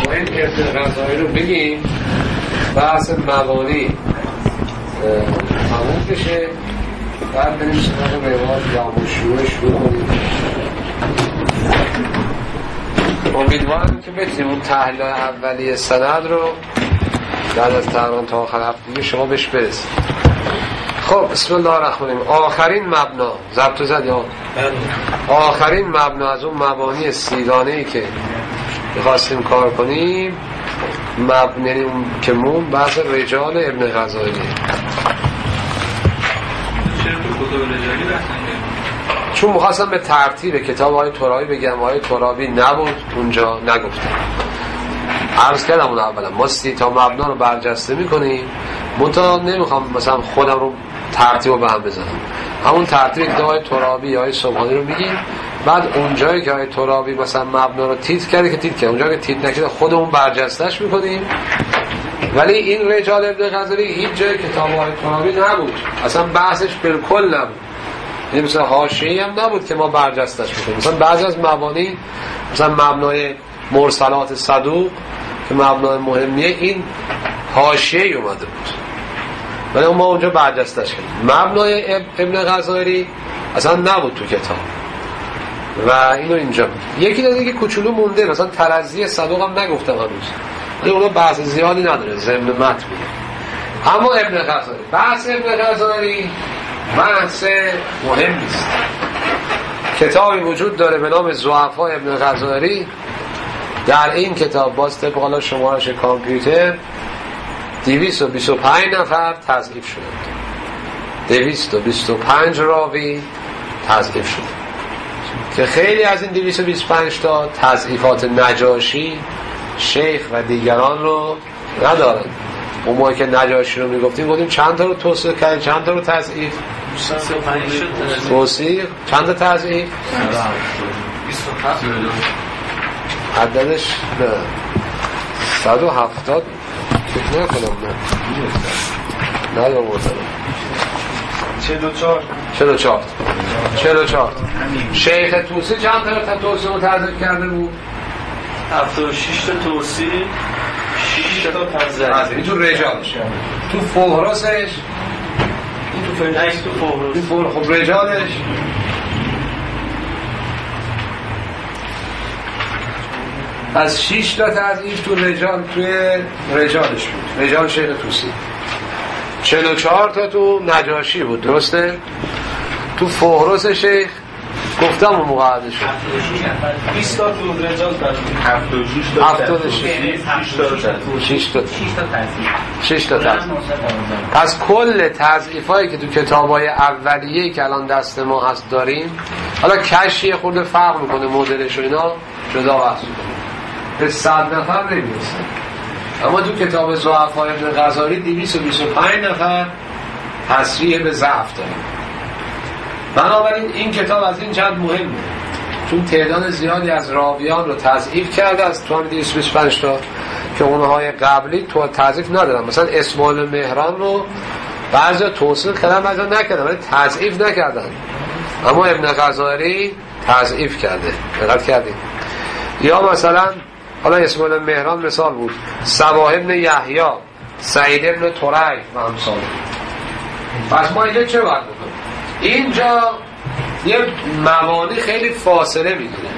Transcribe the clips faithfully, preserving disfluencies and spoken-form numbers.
این ابن غزالی رو بگیم، بحث مبانی تموم بشه، بعد بریم سراغ روایات یا شروع شروع کنیم. امیدوارم که بتونیم اون تحلیل اولیه سند رو بعد از تقریبا تا آخر هفته شما بهش برسید. خب بسم الله الرحمن الرحیم. آخرین مبنا ضبط زد یا آخرین مبنا از اون مبانی سیگانه‌ای که می‌خواستیم کار کنیم، مبنی که مون بحث رجال ابن غزالی. چون می‌خواستم به ترتیب کتاب های ترابی بگم، های ترابی نبود اونجا، نگفتم. عرض کردم اون اولا ما سی تا مبنا رو برجسته می‌کنیم، منتها نمی‌خوام مثلا خودم رو ترتیب رو به هم بزنم. همون ترتیب که های ترابی یا های سبحانی رو میگیم، بعد اونجایی که های ترابی مثلا مبنا رو تیت کرده که تیت کرده، اونجایی که تیت نکرده خودمون برجستهش می‌کنیم. ولی این رجال ابن غزالی هیچ جای کتاب های ترابی نبود، اصلا بحثش بالکل نبود. یعنی مثلا حاشیه‌ای هم نبود که ما برجستش بکنیم. مثلا بعضی از مبانی مثلا مبنای مرسلات صدوق که مبنای مهمیه، این حاشیه‌ای اومده بود ولی ما اونجا برجستش کردیم. مبنای ابن غزالی اصلا نبود تو کتاب و اینو اینجا بود. یکی دیگه که کوچولو مونده، مثلا ترضی صدوق هم نگفتم هنوز، این اونو بحث زیادی نداره، ضمن متن. اما ابن غزالی، بحث ابن غزالی بحث مهم نیست. کتابی وجود داره به نام ضعفا ابن غزالی. در این کتاب باز طبق حالا شمارش کامپیوتر دویست و بیست و پنج نفر تضعیف شده، دویست و بیست و پنج راوی تضعیف شده که خیلی از این دویست و بیست و پنج تا تضعیفات نجاشی شیخ و دیگران رو ندارن. اون موقع که نجاشی رو میگفتیم گفتیم چند تا رو توصیح کردیم، چند تا رو تضعیف توصیح، چند تا تضعیف عددش نه صد و هفتاد فکر نکنم، نه نه نبودم چهل و چهار چهل و چهار چهل و چهار شیخ توسی چند تا توصیح رو تضعیف کرده بود؟ هفتاد و شش تا توصیح، شش تا تضعیف. این تو رجالش، تو فهرستش، این تو فهرست، تو فهرست. خب رجالش از شش تا تضعیف تو رجال، توی رجالش بود، رجال شیخ توسی. چهل و چهار تا تو نجاشی بود، درسته؟ تو فهرست شیخ گفتم اون موقع شد بیست تا تو رجال داشت، هفتاد و شش تا هفتاد و شش تا شش تا تضعیف. پس کل تضعیفایی که تو کتابای اولیه که الان دست ما هست داریم، حالا کشی خورده فرق میکنه مدلش و اینا جدا بحث میکنه، به صد نفر نمیرسه. اما تو کتاب ضعفا ابن غزالی دویست و بیست و پنج نفر تصریح به ضعف داره. بنابراین این کتاب از این جهت مهمه، چون تعداد زیادی از راویان رو تضعیف کرده از تو هم دویست و بیست و پنج تا که اونهای قبلی تو تضعیف ندارن. مثلا اسماعیل مهران رو بعضی توصیل کردن بعضی نکردن ولی تضعیف نکردن، اما ابن غزالی تضعیف کرده. دقت کردید؟ یا مثلا حالا اسماعیل مهران مثال بود، صباح ابن یحیی، سعید ابن طریق و امثال. پس ما اینجا چه باید بکنیم؟ اینجا یه مبانی خیلی فاصله میگیره.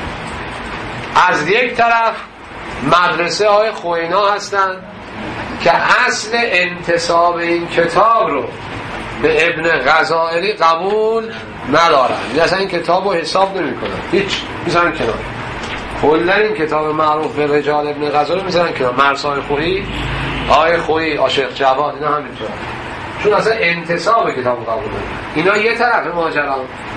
از یک طرف مدرسه های خوینا هستن که اصل انتساب این کتاب رو به ابن غزالی قبول ندارن، یعنی اصلا این کتاب رو حساب نمی کنن، هیچ میزنن کنار. کلا این کتاب معروف به رجال ابن غزالی میزنن کنار. مرسای خویی، آقای خویی، عاشق جواد، اینا همینطور، چون اصلا انتساب کتاب قبول ندارن. اینا یه طرف ماجرا.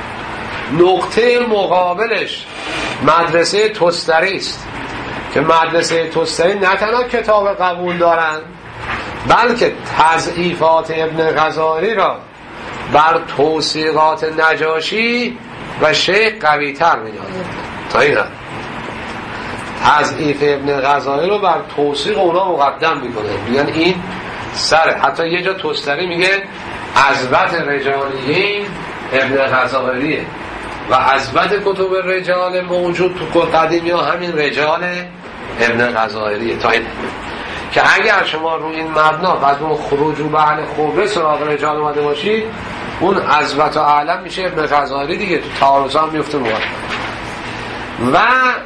نقطه مقابلش مدرسه تستری است که مدرسه تستری نه تنها کتاب قبول دارن بلکه تضعیفات ابن غزالی را بر توثیقات نجاشی و شیخ قوی تر می‌دانند. تا این حد تضعیف ابن غزالی رو بر توثیق اونا مقدم میکنه، میگن این سره. حتی یه جا تستری میگه عظمت رجالیین ابن غزالیه و عظمت کتب رجال موجود تو قدیمی ها همین رجال ابن غزائری تا این که اگر شما رو این مبنا بعد اون خروج و بحل خوبه سراغ رجال اومده باشید اون عظمت و اعلم میشه ابن غزائری دیگه، تو تعارض هم میفته موقع. و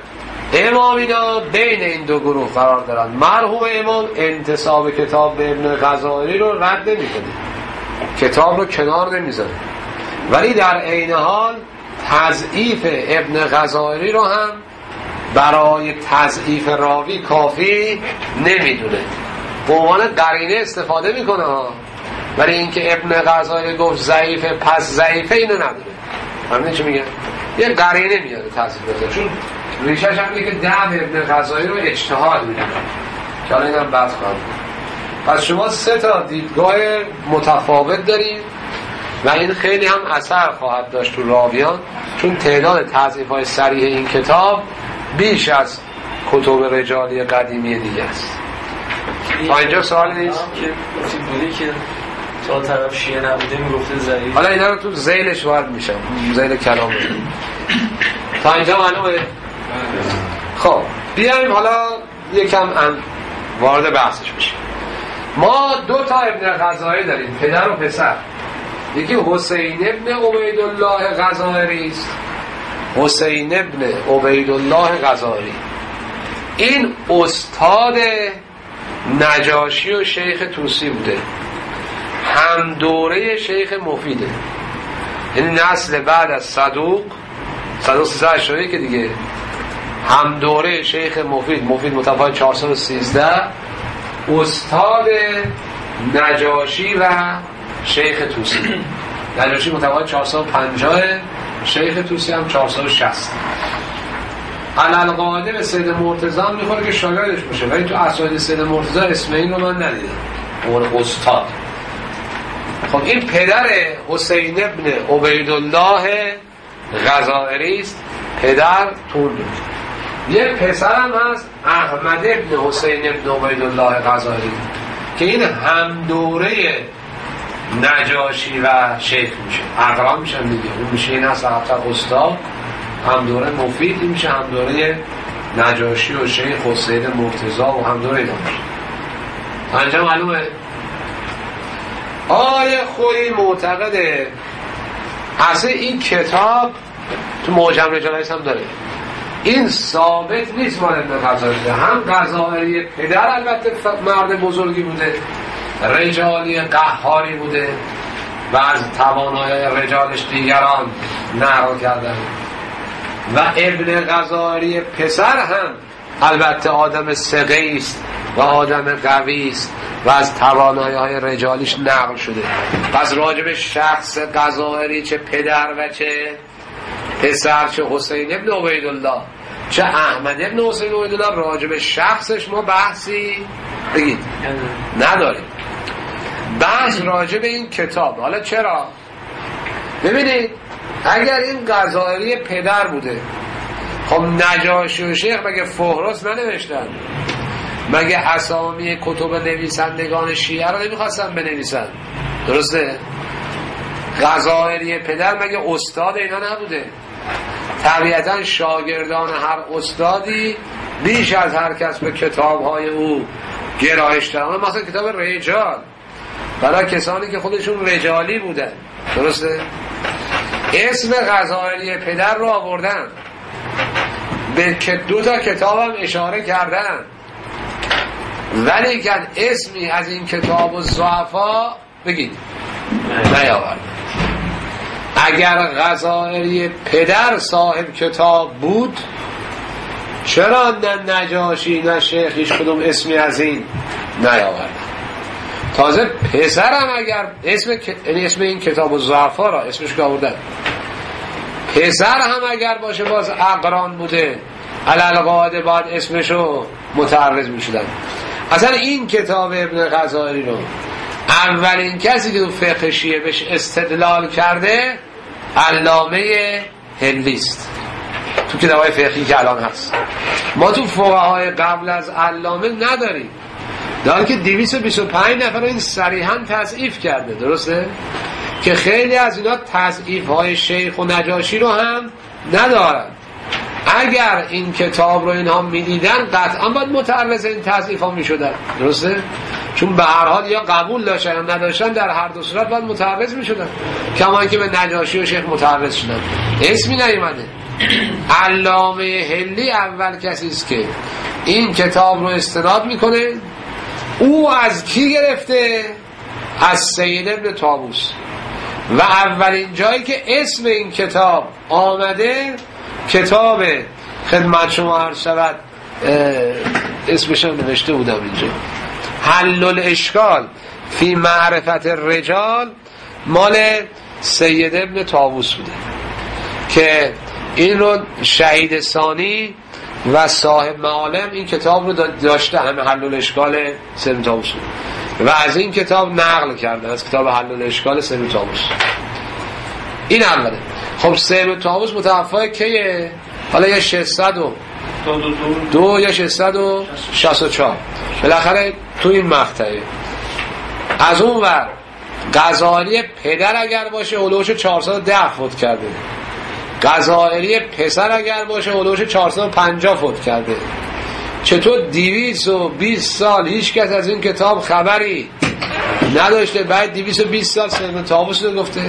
امامینا بین این دو گروه قرار دارن. مرحوم امام انتساب کتاب به ابن غزائری رو رد نمی‌کنه، کتاب رو کنار نمیذاره، ولی در عین حال تضعیف ابن غزائری رو هم برای تضعیف راوی کافی نمیدونه، به عنوان قرینه استفاده میکنه ها، ولی اینکه ابن غزائری گفت ضعیفه پس ضعیفه اینو نداره. همین چی میگن؟ یه قرینه میاره تضعیف بزن، چون ریشش هم میگه که ده ابن غزائری رو اجتهاد میدونه که حالا اینم بحث خواهد. پس شما سه تا دیدگاه متفاوت دارید و این خیلی هم اثر خواهد داشت تو راویان، چون تعداد تضعیف های صریح این کتاب بیش از کتب رجالی قدیمی دیگه است. تا اینجا سوال نیست؟ که بودی که تا طرف شیعه نبوده میگفته ضعیف. حالا اینا رو تو ذیلش وارد میشم، ذیل کلام رو. تا اینجا معلومه؟ خب بیایم حالا یکم ان وارد بحثش بشیم. ما دو تا ابن غزائری داریم، پدر و پسر. یکی حسین ابن عبیدالله غزائری است، حسین ابن عبیدالله غزائری. این استاد نجاشی و شیخ طوسی بوده، هم دوره شیخ مفیده، یعنی نسل بعد از صدوق صدوق سیزده شده که دیگه هم دوره شیخ مفید، مفید متفاوت چهارصد و سیزده، استاد نجاشی و شیخ طوسی. نجاشی متفاوت چهارصد و پنجاه، شیخ طوسی هم چهارصد و شصت. علالقاعده به سید مرتضی هم میخوره که شاگردش باشه، ولی تو اساید سید مرتضی اسم این رو من ندیدم اون استاد. خب این پدر حسین ابن عبیدالله غزائری است، پدر تون. یه پسرم هست احمد ابن حسین ابن عبیدالله غزائری که این هم دوره نجاشی و شیخ میشه، اقران میشن دیگه. اون میشه این هست افتر استاد، هم دوره مفید، این میشه هم دوره نجاشی و شیخ و سید مرتضی و هم دوره اینا میشه. انجام معلومه. آیه خویی معتقده اصلا این کتاب تو معجم رجالیس هم داره، این ثابت نیست مال ابن غزائری. هم غزائری پدر البته مرد بزرگی بوده، رجالی قهاری بوده و از توانایی رجالش دیگران نقل کردن، و ابن غزائری پسر هم البته آدم ثقه است و آدم قوی است و از توانایی های رجالیش نقل شده. پس راجب شخص غزائری چه پدر و چه پسر، چه حسین ابن عبیدالله چه احمد ابن حسین عبیدالله، راجب شخصش ما بحثی بگید نداریم. بحث راجب این کتاب. حالا چرا؟ ببینید اگر این غزائری پدر بوده، خب نجاشی و شیخ مگه فهرست ننوشتن؟ مگه اسامی کتب نویسندگان شیعه رو نمیخواستن بنویسن؟ درسته؟ غزائری پدر مگه استاد اینا نبوده؟ طبیعتا شاگردان هر استادی بیش از هر کس به کتاب‌های او گرایش دارن، مثلا کتاب رجال برای کسانی که خودشون رجالی بودن. درسته؟ اسم غزائری پدر رو آوردن، به که دو تا کتاب هم اشاره کردن، ولی که اسمی از این کتاب و ضعفا بگید نیاورد. اگر غزائری پدر صاحب کتاب بود، چرا نه نجاشی نه شیخ هیچ کدوم اسمی از این نیاورد؟ تازه پسرم اگر اسم یعنی اسم این کتاب و ضعفا را اسمش که آوردن، پسر هم اگر باشه باز اقران بوده، علالقاعده باید اسمشو متعرض می شدن. اصلا این کتاب ابن غزائری رو اولین کسی که تو فقه شیعه بهش استدلال کرده علامه هندیست، تو کتابای فقهی که الان هست. ما تو فقهای قبل از علامه نداریم، داره که دویست و بیست و پنج نفر این صریحا تضعیف کرده. درسته؟ که خیلی از اینا تضعیف های شیخ و نجاشی رو هم ندارن، اگر این کتاب رو اینها میدیدن قطعا باید متعرض این تضعیف ها میشدن، درسته؟ چون به هر حال یا قبول داشتن یا نداشتن، در هر دو صورت باید متعرض میشدن، کما اینکه به نجاشی و شیخ متعرض شدن، اسمی نیومده. علامه حلی اول کسی است که این کتاب رو استناد میکنه. او از کی گرفته؟ از سید ابن طاووس. و اولین جایی که اسم این کتاب آمده، کتاب خدمت شما عرض شود اسمش هم نوشته بودم اینجا، حل الاشکال فی معرفت الرجال، مال سید ابن طاووس بوده که این رو شهید ثانی و صاحب معالم این کتاب رو داشته، همه حل الاشکال سید ابن طاووس و از این کتاب نقل کرده، از کتاب حل الاشکال سید ابن طاووس. این اوله. خب سید ابن طاووس متوفای کیه؟ حالا یا ششصد و دو یا ششصد و شصت و چهار، بالاخره تو این مقطعه. از اون ور غزالی پدر اگر باشه اولوش چهارصد و ده فوت کرده، غزالی پسر اگر باشه اولوش چهارصد و پنجاه فوت کرده. چطور دویست و بیست سال هیچ کس از این کتاب خبری نداشته، بعد دویست و بیست سال سید ابن طاووس رو گفته؟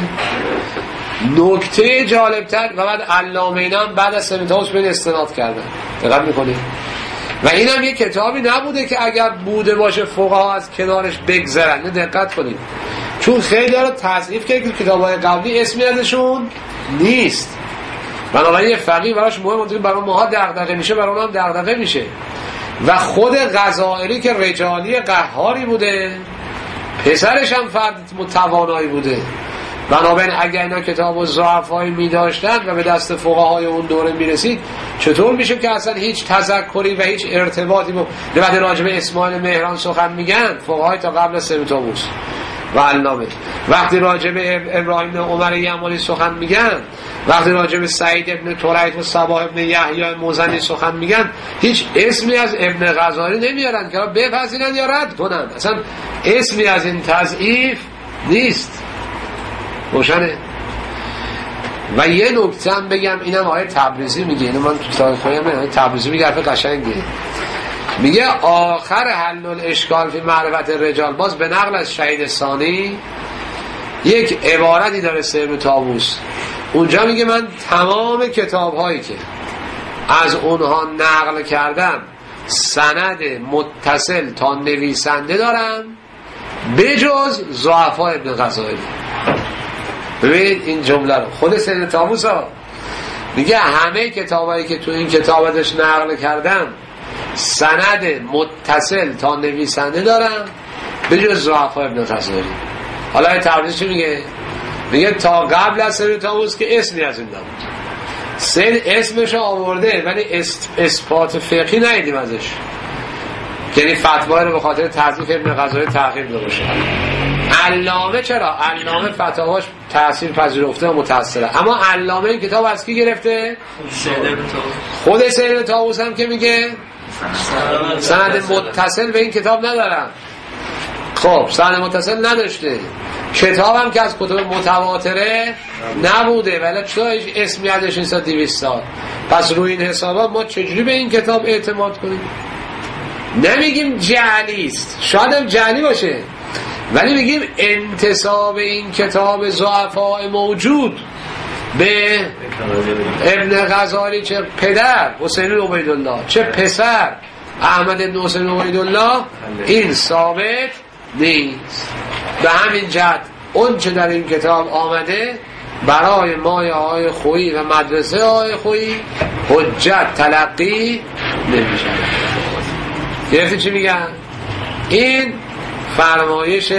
نکته جالبتر و بعد علامه اینا هم بعد از سید ابن طاووس به این استناد کردن. دقت میکنید؟ و این هم یک کتابی نبوده که اگر بوده باشه فقها از کنارش بگذرن. دقت کنید، چون خیلی ها رو تضعیف کرد که کتاب‌های قبلی اسمی ازشون نیست، بنابراین فقیه براش مهم بود، برای ماها دغدغه میشه، برای اونها هم دغدغه میشه. و خود غزائری که رجالی قهاری بوده، پسرش هم فرد متوانایی بوده، بنابراین اگر اینا کتاب و ضعفایی می داشتن و به دست فقهای اون دوره می رسید، چطور میشه که اصلا هیچ تذکری و هیچ ارتباطی با بعد راجب اسماعیل مهران سخن میگن فقهای تا قبل از سید طاووس و علامه، وقتی راجب ابراهیم عمر یمانی سخن میگن، وقتی راجب سعید ابن طریق و صباح ابن یحیی مزنی سخن میگن، هیچ اسمی از ابن غزالی نمیارن که بپذیرن یا رد کنن، اصلا اسمی از این تضعیف نیست. روشنه؟ و یه نکته هم بگم، اینم آیه تبریزی میگه، اینو من تو تاریخ خواهیم آیه تبریزی میگه، حرف قشنگه، میگه آخر حل الاشکال فی معرفت الرجال، باز به نقل از شهید ثانی یک عبارتی داره سید ابن طاووس، اونجا میگه من تمام کتاب هایی که از اونها نقل کردم سند متصل تا نویسنده دارم بجز ضعفای ابن غزالی. ببینید این جمله رو خود سید طاووس ها میگه همه کتابایی که تو این کتاب ازش نقل کردم سند متصل تا نویسنده دارم بجز ضعفای ابن غزالی. حالا این تبریز چی میگه؟ میگه تا قبل از سید طاووس که اسمی از این نبود، سید اسمش آورده ولی اثبات فقهی ندیدیم ازش، یعنی فتوا رو به خاطر تضعیف ابن غزالی تأخیر داده باشه. علامه چرا؟ علامه فتاواش تأثیر پذیرفته و متأثره، اما علامه این کتاب از کی گرفته؟ خود سید طاووس هم که میگه سند متصل به این کتاب ندارم. خب سند متصل نداشته، کتاب هم که از کتب متواتره نبوده، ولی چطور هیچ اسمی ازش نیست دویست سال؟ پس روی این حسابا ما چجوری به این کتاب اعتماد کنیم؟ نمیگیم جعلی است، شاید هم جعلی باشه، ولی میگیم انتساب این کتاب ضعفاء موجود به ابن غزالی، چه پدر حسین عبیدالله چه پسر احمد بن حسین عبیدالله، این ثابت نیست. به همین جهت اون چه در این کتاب آمده برای مایه های خویی و مدرسه های خویی حجت تلقی نمیشه. گرفتی چی میگن؟ این فرمایش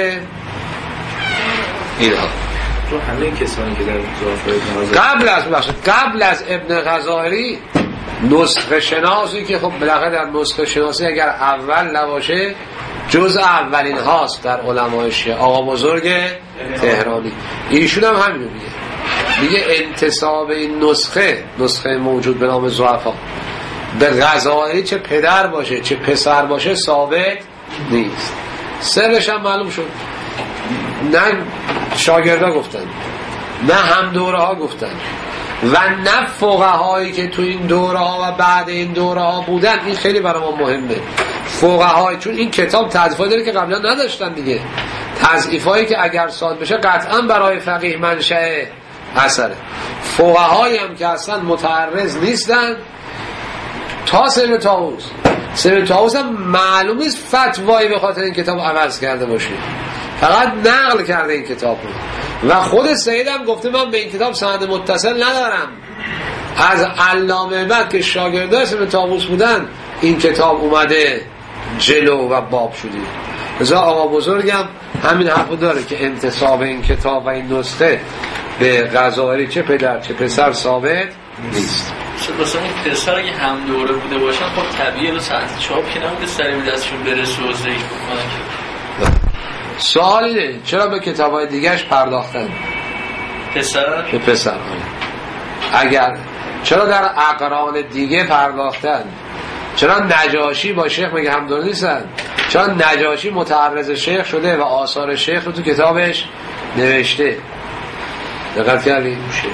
اینها تو همه کسانی که در قبل از قبل از ابن غزالی نسخه شناسی که خب بالاخره در نسخه شناسی اگر اول نباشه جز اولین هاست در علمای شیعه، آقا بزرگ تهرانی، ایشون هم همین میگه، میگه انتساب این نسخه نسخه موجود به نام ضعفا به غزالی چه پدر باشه چه پسر باشه ثابت نیست. سرش هم معلوم شد، نه شاگردا گفتن نه هم دوره ها گفتن، و نه فقهایی که تو این دوره ها و بعد این دوره ها بودن. این خیلی برای ما مهمه. فقهایی، چون این کتاب تضعیفایی داره که قبلا نداشتن دیگه، تضعیفایی که اگر صادر بشه قطعا برای فقیه منشأ اثره. فقهایی هم که اصلا متعرض نیستن تا سر طاووس. سر طاووس هم معلوم نیست فتوایی به خاطر این کتاب عوض کرده باشه، فقط نقل کرده این کتاب رو. و خود سید هم گفته من به این کتاب سند متصل ندارم. از علامه بعد که شاگردای سر طاووس بودن این کتاب اومده جلو و باب شده. لذا آقا بزرگم همین حرفو داره که انتساب این کتاب و این نسخه به غزالی چه پدر چه پسر ثابت نیست. مثلا این پسر اگه هم دوره بوده باشن خب طبیعیه رو ساعت چاپ که نموده سری به دستشون برسه و ذکر بکنن. سوالیه چرا به کتابای دیگهش پرداختن؟ پسر؟ به پسر اگر چرا در اقران دیگه پرداختن؟ چرا نجاشی با شیخ میگه هم دوره نیستن؟ چرا نجاشی متعرض شیخ شده و آثار شیخ رو تو کتابش نوشته؟ دقت کردی؟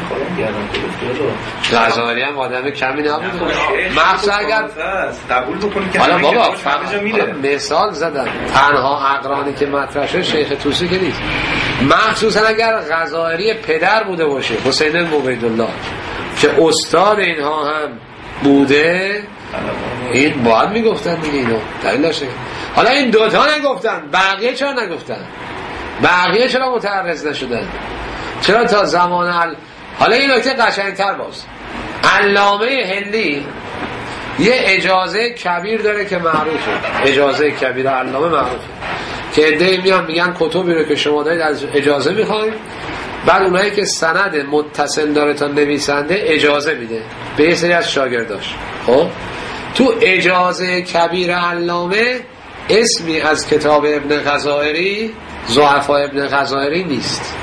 غزالی هم آدم کمی نبود. مخصوصا اگر قبول بکنی که حالا بابا مثال زدم تنها اقرانی که مطرح شده شیخ طوسی که نیست. مخصوصا اگر غزالی پدر بوده باشه حسین بن عبیدالله که استاد اینها هم بوده، این باید میگفتن دیگه. اینو دلیل داشته. حالا این دوتا نگفتن، بقیه چرا نگفتن؟ بقیه چرا متعرض نشدن؟ چرا تا زمان ال... حالا این نکته قشنگتر باز. علامه هندی یه اجازه کبیر داره که معروفه، اجازه کبیر علامه معروفه که عده‌ای میان میگن کتبی رو که شما دارید از اجازه میخواید، بعد اونایی که سند متصل داره تا نویسنده اجازه میده به یه سری از شاگرداش. خب تو اجازه کبیر علامه اسمی از کتاب ابن غزائری ضعفاء ابن غزائری نیست.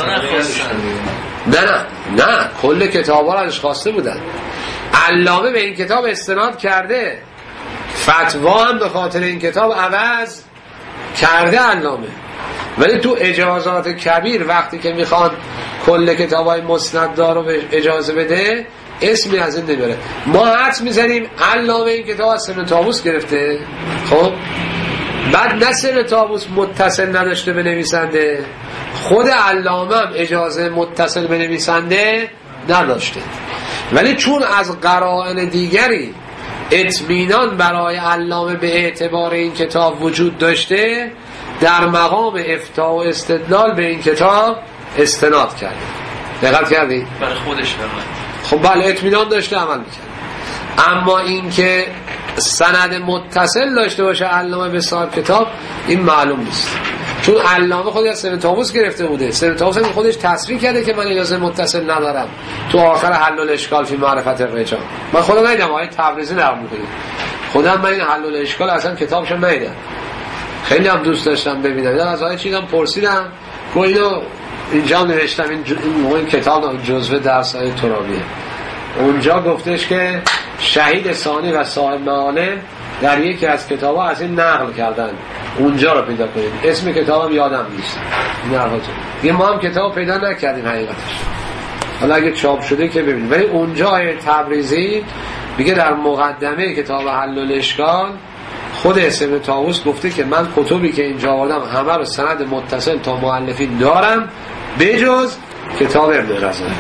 نه نه نه کل کتاب ها رو ازش خواسته بودن. علامه به این کتاب استناد کرده، فتوا هم به خاطر این کتاب عوض کرده علامه، ولی تو اجازات کبیر وقتی که میخوان کل کتاب های مسند دار رو اجازه بده اسمی از این نمیاره. ما حدس میزنیم علامه این کتاب از سن طاووس گرفته. خب بعد نسل طاووس متصل نداشته به نویسنده، خود علامه هم اجازه متصل به نویسنده نداشته، ولی چون از قرائن دیگری اطمینان برای علامه به اعتبار این کتاب وجود داشته، در مقام افتاء و استدلال به این کتاب استناد کرده. دقت کردی؟ برای خودش برای خب بله اطمینان داشته عمل میکرد. اما این که سند متصل داشته باشه علامه به صاحب کتاب این معلوم نیست، چون علامه خودی از سن طاووس گرفته بوده. سن طاووس هم خودش تصریح کرده که من اجازه متصل ندارم تو آخر حل الاشکال فی معرفت الرجال. من خودم ندیدم، آقای تبریزی نقل می‌کنه، خودم من این حل الاشکال اصلا کتابشو ندیدم، خیلی هم دوست داشتم ببینم. از آقای چیزام پرسیدم که اینو اینجا نوشتم، این, جو... این کتاب جزوه درس‌های ترابیه، اونجا گفتش که شهید ثانی و صاحب معالم در یکی از کتاب‌ها از این نقل کردن، اونجا رو پیدا کنید. اسم کتابم یادم نیست. یه ما هم کتاب پیدا نکردیم حقیقتش، حالا اگه چاپ شده که ببینید. ولی اونجا آیه تبریزی میگه در مقدمه کتاب حل الاشکال خود ابن طاووس گفته که من کتبی که اینجا آوردم همه رو سند متصل تا مؤلفین دارم بجز کتاب ابن غزالی.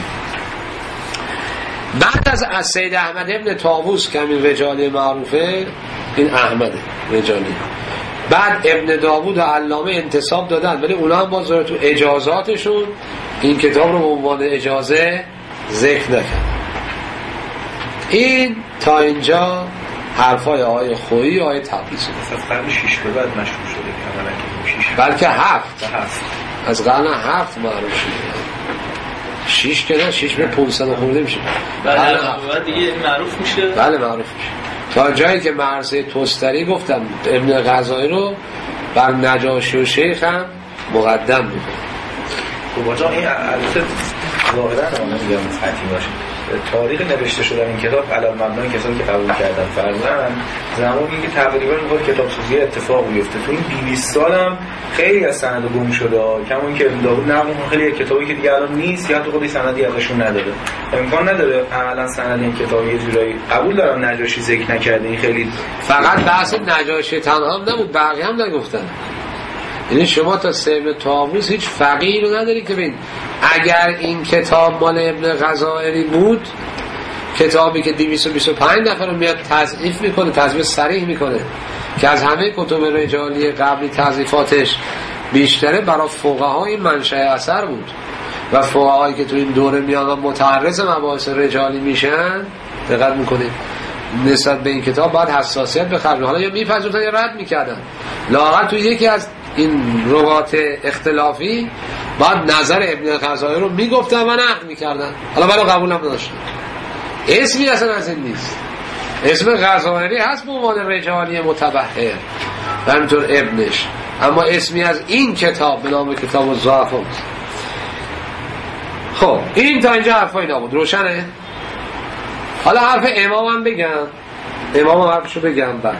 بعد از از سید احمد ابن طاووس که همین رجالی معروفه، این احمد رجالی، بعد ابن داوود و علامه انتساب دادن، ولی اونا هم باز تو اجازاتشون این کتاب رو به عنوان اجازه ذکر نکرد. این تا اینجا حرفای آقای خویی و آقای تبریزی. از قرن شش به بعد مشهور شده که اولا که شش بلکه هفت هفت از قرن هفت معروف شده. شش که نه، شش به پونصد خورده میشه. بله بعد دیگه معروف میشه. بله معروف میشه. تا جایی که مرزه توستری گفتم ابن غزالی رو بر نجاشی و شیخ هم مقدم بود. خب آجا این البته ظاهرا اون میگم فتحی باشه، تاریخ نوشته شدن این کتاب علی مبنای کسانی که قبول کردن فرضاً زمانی که تقریبا میگه کتاب سازی اتفاق بیفته تو این دویست سال هم خیلی از سند گم شده کما اینکه داوود نقل خیلی کتابی که دیگه الان نیست یا تو خودی سندی ازشون نداره امکان نداره عملاً سند این کتاب یه جورایی قبول دارم نجاشی ذکر نکرده این خیلی فقط بحث نجاشی تنها هم نبود بقیه هم نگفتن. یعنی شما تا سیب طاووس هیچ فقیهی رو نداری که ببین اگر این کتاب مال ابن غزائری بود کتابی که دویست و بیست و پنج نفر رو میاد تضعیف میکنه تضعیف صریح میکنه که از همه کتب رجالی قبلی تضعیفاتش بیشتره برای فقهای منشأ اثر بود و فقهایی که تو این دوره میان و متعرض مباحث رجالی میشن دقت میکنید نسبت به این کتاب باید حساسیت بخرن حالا یا میپذیرفتن یا رد میکردن لااقل تو یکی از این روات اختلافی بعد نظر ابن غزائری رو میگفتن و نقد میکردن حالا ولی قبول هم نداشتن اسمی اصلا از این نیست اسم غزائری هست به عنوان رجالی متبحر و همینطور ابنش اما اسمی از این کتاب به نام کتاب الضعفا نیست. خب این تا اینجا حرفای نبود روشنه. حالا حرف امام هم بگم امام هم حرفشو بگم بعد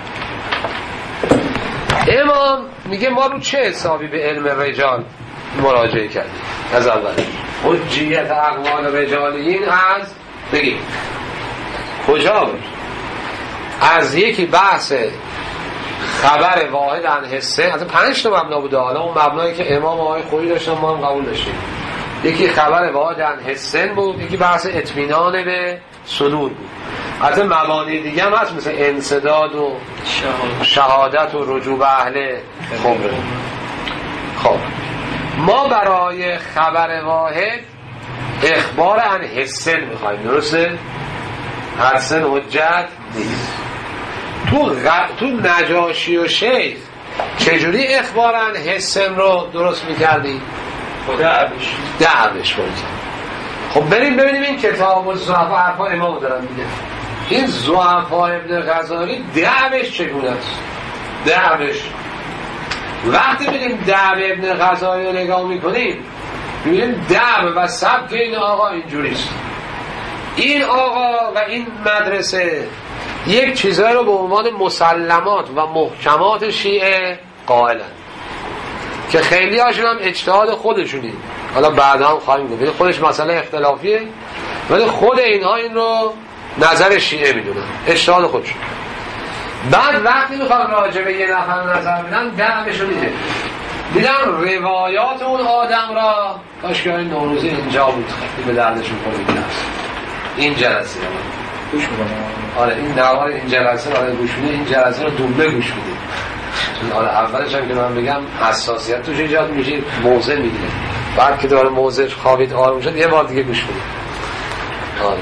امام میگه ما رو چه حسابی به علم رجال مراجعه کردیم از اول حجیت اقوال رجالیین از بگیم کجا بود از یکی بحث خبر واحد عن حسه از پنج تا مبنا بوده حالا اون مبنایی که امام آقای خویی داشتن ما هم قبول داشتیم یکی خبر واحد عن حسن بود یکی بحث اطمینان به صدور بود حتی مبانی دیگه هم هست مثل انسداد و شهادت و رجوع به اهل خبره. خب ما برای خبر واحد اخبار عن حسن میخوایم درسته؟ حسن حجت نیست تو, غ... تو نجاشی و شیخ چجوری اخبار عن حسن رو درست میکردی؟ دعوش دعوش باید. خب بریم ببینیم این کتاب و ضعفا حرفا امام دارن میگه این ضعفا ابن غزائری دعوش چگونه است دعوش وقتی ببینیم دعو ابن غزائری رو نگاه میکنیم ببینیم دعو و سبک این آقا اینجوریست این آقا و این مدرسه یک چیزایی رو به عنوان مسلمات و محکمات شیعه قائلن که خیلی هاشون هم اجتهاد خودشونی حالا بعدا هم خواهیم گفت خودش مسئله اختلافیه ولی خود اینها این رو نظر شیعه میدونن اجتهاد خودشون بعد وقتی میخوام راجع به یه نفر نظر میدن دعمشون اینه میدن روایات اون آدم را کاش که این نوروزی اینجا بود خیلی به دردشون خورده این جلسه گوش میکنم آره این نوار این جلسه آره گوش میده این جلسه رو دوبله گوش میده چون آره اولش هم که من بگم حساسیت توش ایجاد میشه موضع میگیره بعد که داره موضع خوابید آروم شد یه بار دیگه گوش میده آره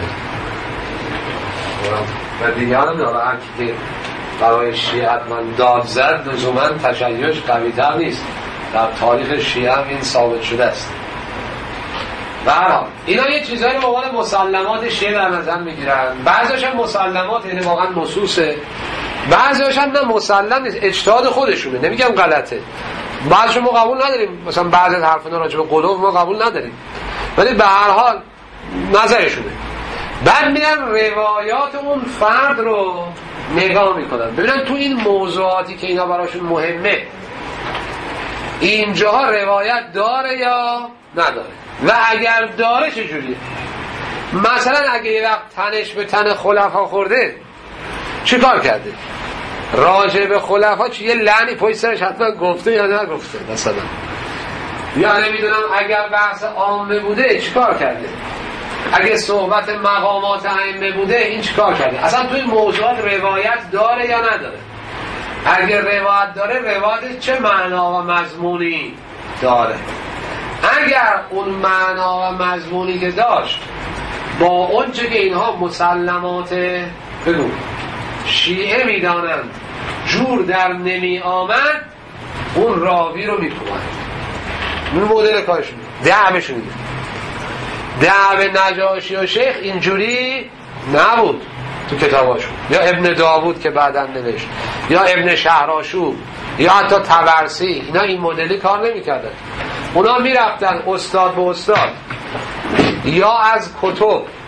و دیگه هم داره هر که برای شیعت من داد زد لزوما تشیعش قوی تر نیست در تاریخ شیعه هم این ثابت شده است برحال اینا یه چیزایی رو به عنوان مسلمات شیعه در نظر میگیرن بعضیش هم مسلمات یعنی واقعا نصوصه بعضیش هم نه مسلم نیست اجتهاد خودشونه نمیگم غلطه بعضیش ما قبول نداریم مثلا بعضی از حرفنا راجع به قلوب ما قبول نداریم ولی به هر حال نظرشونه بعد میرن روایات اون فرد رو نگاه میکنن ببینن تو این موضوعاتی که اینا براشون مهمه اینجاها روایت داره یا نداره و اگر داره چجوریه مثلا اگه یه وقت تنش به تن خلفا خورده چی کار کرده راجع به خلفا چی یه لعنی پشت سرش حتما گفته یا نگفته مثلا یا نمیدونم اگر بحث عامه بوده چی کار کرده اگه صحبت مقامات ائمه بوده این چی کار کرده اصلا توی موضوعات روایت داره یا نداره اگر روایت داره روایت چه معنا و مضمونی داره اگر اون معنا و مضمونی که داشت با اون چه که اینها مسلمات بگو شیعه میدانند جور در نمی آمد اون راوی رو میکنند اون مدل کارشون دعوشون میده دعو نجاشی و شیخ اینجوری نبود تو کتاباشون یا ابن داوود که بعداً نوشت یا ابن شهرآشوب یا حتی طبرسی اینا این مدلی کار نمی‌کردن اونا میرفتن استاد به استاد یا از کتب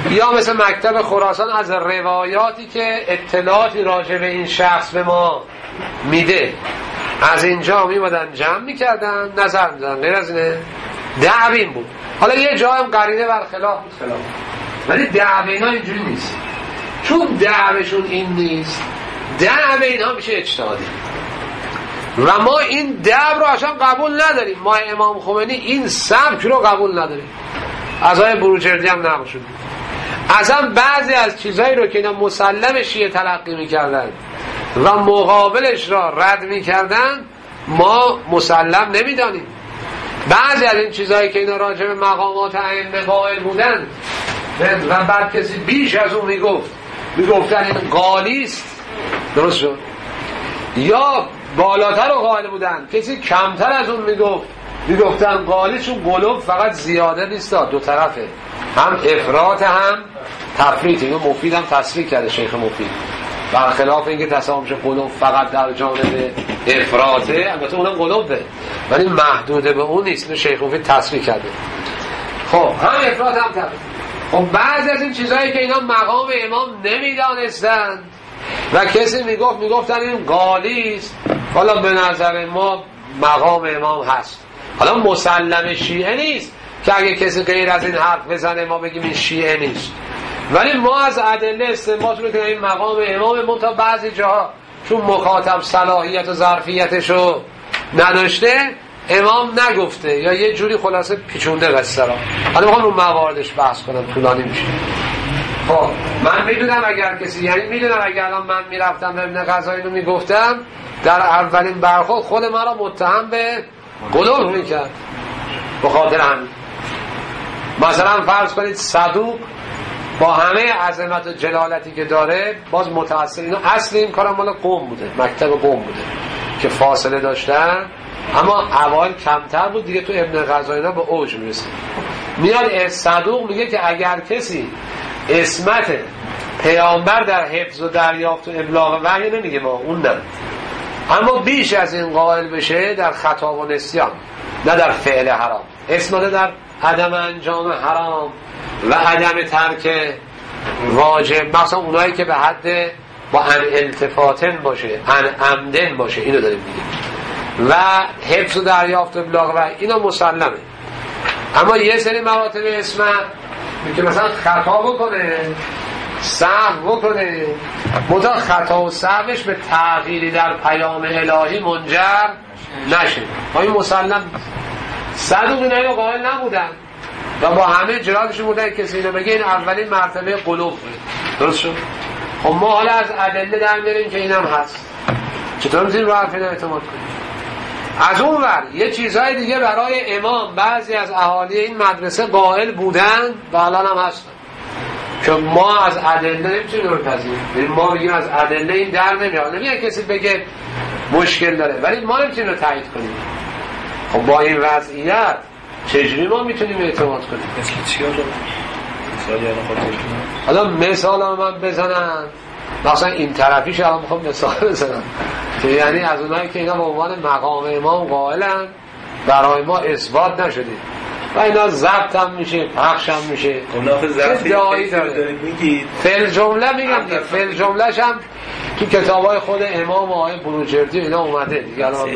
یا مثل مکتب خراسان از روایاتی که اطلاعاتی راجع به این شخص به ما میده از اینجا میمدن جمع میکردن نظر میدن، غیر از اینه دعوین بود. حالا یه جا هم قرینه برخلاف بود خلاف، ولی دعوه اینا اینجوری نیست. چون دعوهشون این نیست، دعوه اینا میشه اجتهادی و ما این دعوه رو اصلا قبول نداریم. ما امام خمینی این سبک رو قبول نداریم. از آیه بروجردی هم نقل شد. اصلا بعضی از چیزایی رو که اینا مسلم شیعه تلقی میکردن و مقابلش را رد میکردن ما مسلم نمیدانیم. بعضی از این چیزایی که اینا راجع به مقامات ائمه قائل بودن و بعد کسی بیش از اون میگفت میگفتن این قالیست، درست شد، یا بالاتر رو قائل بودن کسی کمتر از اون میگفت میگفتن قالی، چون قلوب فقط زیاده نیست، دو طرفه، هم افراط هم تفریط. اینو مفید هم تصریح کرده شیخ مفید، برخلاف اینکه تسامش قلوب فقط در جانب افراطه، البته اونم قلوبه ولی محدوده به اون نیست، اینو شیخ مفید تصریح کرده. خب هم افراط هم تفریط. خب بعضی از این چیزهایی که اینا مقام امام نمیدانستند و کسی میگفت میگفتن این قالیست، حالا به نظر ما مقام امام هست. حالا مسلم شیعه نیست که اگه کسی غیر از این حرف بزنه ما بگیم این شیعه نیست، ولی ما از ادله استنباط میکنیم این مقام امام. من تا بعضی جاها چون مخاطب صلاحیت و ظرفیتشو نداشته امام نگفته یا یه جوری خلاصه پیچونده قصه را. حالا میخوام رو مواردش بحث کنم، طولانی میشه. خب من میدونم اگر کسی، یعنی میدونم اگر الان من میرفتم به ابن غزالی رو میگفتم در اولین برخورد خود من را متهم به قلوب میکرد به خاطر همین. مثلا فرض کنید صدوق با همه عظمت و جلالتی که داره باز متأثر، اینو اصل این کارم مال قوم بوده، مکتب قوم بوده که فاصله داشتن، اما اوایل کمتر بود دیگه، تو ابن غزالی به اوج میرسه. میاد صدوق میگه که اگر کسی اسمت پیامبر در حفظ و دریافت و ابلاغ وحی نمیگه ما اون نه، اما بیش از این قائل بشه در خطا و نسیان، نه در فعل حرام، اسمت در عدم انجام حرام و عدم ترک واجب، مثلا اونایی که به حد با ان التفاتن باشه، ان عمدن باشه، اینو داریم میگیم، و حفظ و دریافت و ابلاغ وحی اینا مسلمه. اما یه سری مراتب اسمت که مثلا خطا بکنه، سهو بکنه، متا خطا و سهوش به تغییری در پیام الهی منجر نشه، ما این مسلم. صدوق اینایی رو قائل نبودن و با همه جلالشون بودن کسی اینو بگه این اولین مرتبه قلوب بود، درست شد. خب ما حالا از ادله در میاریم که اینم هست، چطور میتونیم رو حرف اینا اعتماد کنیم؟ از اون ور یه چیزهای دیگه برای امام بعضی از اهالی این مدرسه قائل بودن و الان هم هستن که ما از ادله نمیتونیم رو پذیریم. ما بگیم از ادله این در نمیاد، نمیاد کسی بگه مشکل داره، ولی ما نمیتونیم رو تایید کنیم. خب با این وضعیت چجوری ما میتونیم اعتماد کنیم؟ مثل چی ها دارم؟ مثالی الان خاطر کنم؟ حالا مثال هم من بزنم، مثلا این طرفیش هم میخوام مثال بزنم که یعنی از اونایی که اینا به عنوان مقام امام قائلن برای ما اثبات نشدید و اینا ضبط هم میشه، پخش هم میشه، گناه ضعفی داره میگید فعل جمله میگم دیگه، فعل جملهش هم تو کتابای خود امام و آقای بروجردی اینا اومده دیگه. الان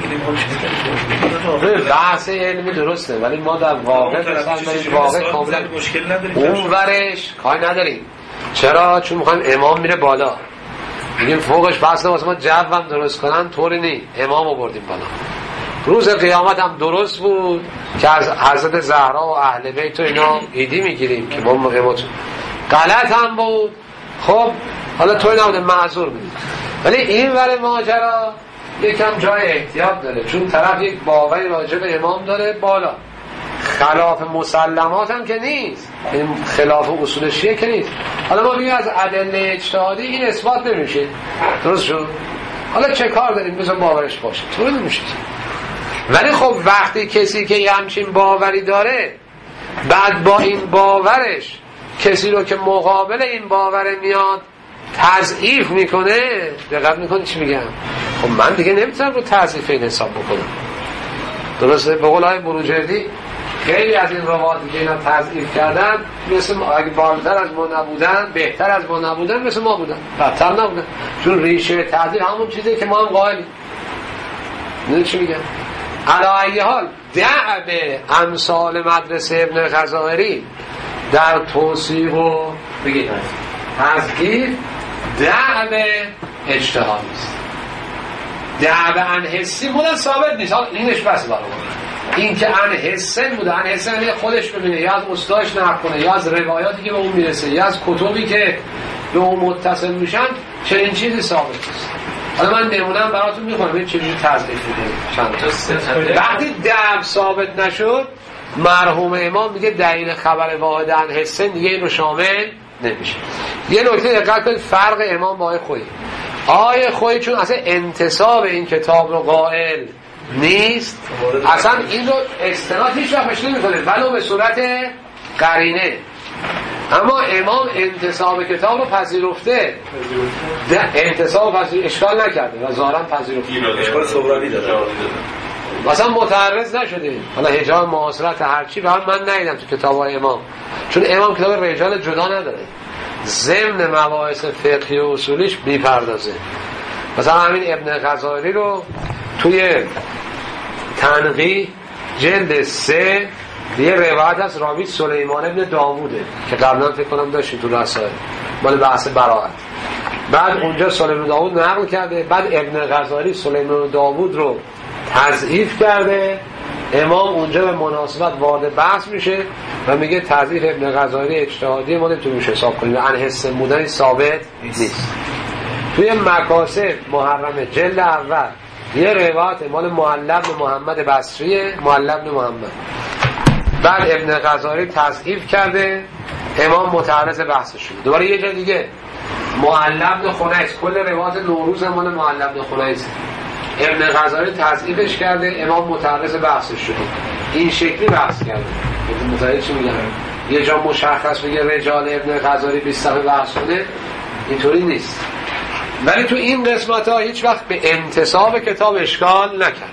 بحث علمی درسته ولی ما در واقع مثلا واقع کاملا مشکل نداریم، اون ورش کاری نداریم. چرا؟ چون میخوایم امام میره بالا، میگیم فوقش بحث واسه ما جو هم درست کنن، طوری نی، امام رو بردیم بالا. روز قیامت هم درست بود که از حضرت زهرا و اهل بیت و اینا ایدی میگیریم که ما مقیمات غلط هم بود. خب حالا توی نبوده معذور بودیم، ولی این ور ماجرا یکم جای احتیاط داره، چون طرف یک باوری راجع به امام داره بالا، خلاف مسلمات هم که نیست، این خلاف اصول شیعه که نیست. حالا ما بگیم از ادله اجتهادی این اثبات نمیشه، درست شد؟ حالا چه کار داریم؟ بذار باورش باشه، طور نمیشه. ولی خب وقتی کسی که یه همچین باوری داره بعد با این باورش کسی رو که مقابل این باور میاد تضعیف میکنه، دقت میکنی چی میگم؟ خب من دیگه نمیتونم رو تضعیف این حساب بکنم، درسته؟ به قول آقای بروجردی خیلی از این روایاتی که اینا تضعیف کردن مثل ما، اگه بالاتر از ما نبودن، بهتر از ما نبودن، مثل ما بودن، بدتر نبودن، چون ریشه تضعیف همون چیزی که ما هم قائلیم. نه چی میگم؟ علی ای حال دعب امثال مدرسه ابن غزائری در توصیح و بگید تضعیف دعب اجتهادی است. دعب عن حسی بودن ثابت نیست. حالا اینش بس برای این که عن حسن بوده، عن حسن یعنی خودش ببینه یا از استادش نقل کنه یا از روایاتی که به اون میرسه یا از کتبی که به اون متصل میشن، چنین چیزی ثابت نیست. حالا من نمونم براتون میخونم این چیزی تضعیف بوده. چند تا وقتی دعب ثابت نشد، مرحوم امام میگه دلیل خبر واحد عن حسن دیگه این رو شامل نمیشه. یه نکته دقت کنید، فرق امام با آقای خویی. آقای خویی چون اصلا انتصاب این کتاب رو قائل نیست، اصلا این رو استناد هیچ وقت بهش نمی‌کنه ولو به صورت قرینه. اما امام انتصاب کتاب رو پذیرفته، انتصاب پذیر اشکال نکرده و ظاهرا پذیرفته، اشکال صغرایی داره، مثلا متعرض نشده. حالا حجاب معاصرت هرچی به من ندیدم تو کتاب‌های امام، چون امام کتاب رجال جدا نداره، ضمن مباحث فقهی و اصولیش میپردازه. مثلا همین ابن غزائری رو توی تنقیح جلد سه یه روایت از راوی سلیمان ابن داووده که قبلا فکر کنم داشتی تو رسائل مال بحث براءت. بعد اونجا سلیمان داوود نقل کرده، بعد ابن غزائری سلیمان داوود رو تضعیف کرده. امام اونجا به مناسبت وارد بحث میشه و میگه تضعیف ابن غزائری اجتهادی، ما نمیتونیم حساب کنیم، عن حسن بودن ثابت نیست. توی مکاسب محرم جلد اول یه روایت مال معلب بن محمد بصریه، معلب بن محمد، بعد ابن غزائری تضعیف کرده، امام متعرض بحث شد. دوباره یه جا دیگه معلب بن خنیس، کل روایت نوروز مال معلب بن خنیس، ابن غزائری تضعیفش کرده، امام متعرض بحثش شده. این شکلی بحث کرده. متوجه چی میگم؟ یه جا مشخص بگه رجال ابن غزائری بیست صفحه بحث شده، اینطوری نیست. ولی تو این قسمت ها هیچ وقت به انتصاب کتاب اشکال نکرد.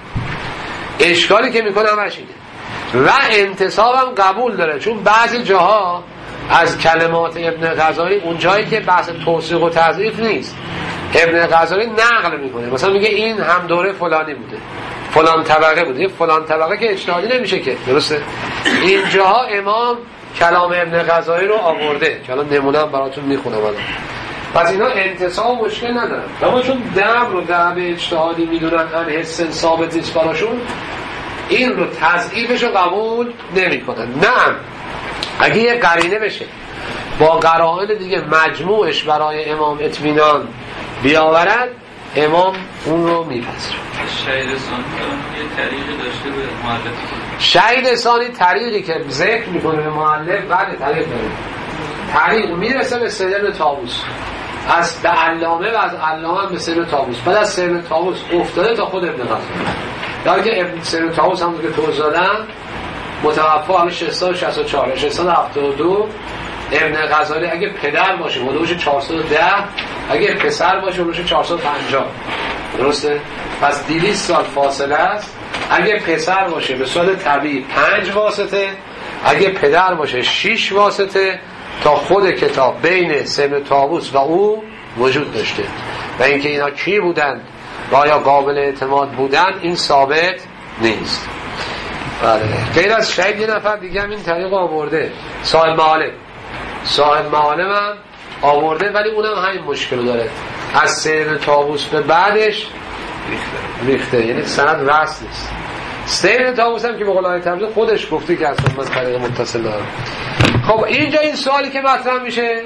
اشکالی که میکنه همش اینه و انتصابم قبول داره، چون بعضی جاها از کلمات ابن غزائری اون جایی که بحث توثیق و تضعیف نیست، ابن غزائری نقل میکنه، مثلا میگه این هم دوره فلانی بوده، فلان طبقه بوده، فلان طبقه که اجتهادی نمیشه که، درسته؟ اینجاها امام کلام ابن غزائری رو آورده که الان نمونه هم براتون میخونم الان. پس اینا انتصاب مشکل ندارن، اما چون دعب رو دعب اجتهادی میدونن، ان حسن ثابت نیست براشون، این رو تضعیفش رو قبول نمی کنن. نه، اگه یه قرینه بشه با قرائن دیگه مجموعش برای امام اطمینان بیاورد، امام اون رو میپذیره. شهید ثانی یه طریقی داشته به مؤلف، شهید ثانی طریقی که ذکر میکنه به مؤلف، بعد طریق داره، طریق میرسه به سیدن طاووس، از به علامه و از علامه به سیدن طاووس، بعد از سیدن طاووس افتاده تا خود ابن غزائری. در که ابن سیدن طاووس هم که توضیح دادم متوفی حالا ششصد و شصت و چهار ششصد و هفتاد و دو، ابن غزائری اگه پدر باشه حدود چهارصد و ده، اگه پسر باشه حدود چهارصد و پنجاه، درسته؟ پس دویست سال فاصله است. اگه پسر باشه به صورت طبیعی پنج واسطه، اگه پدر باشه شش واسطه، تا خود کتاب بین سیدن طاووس و او وجود داشته و اینکه اینا کی بودن و آیا قابل اعتماد بودن این ثابت نیست. بله. غیر از شهید یه نفر دیگه هم این طریق آورده، صاحب معالم، صاحب معالم هم آورده، ولی اونم همین مشکل داره، از سیدن طاووس به بعدش ریخته, ریخته. یعنی سند رأس نیست. سیدن طاووس هم که به قول تبریز خودش گفته که اصلا من طریق متصل دارم. خب اینجا این سوالی که مطرح میشه،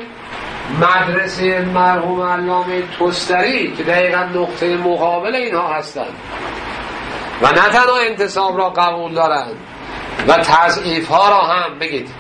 مدرسه مرحوم علامه طستری که دقیقا نقطه مقابل اینها هستند و نه تنها انتصاب را قبول دارند و تضعیف ها را هم بگید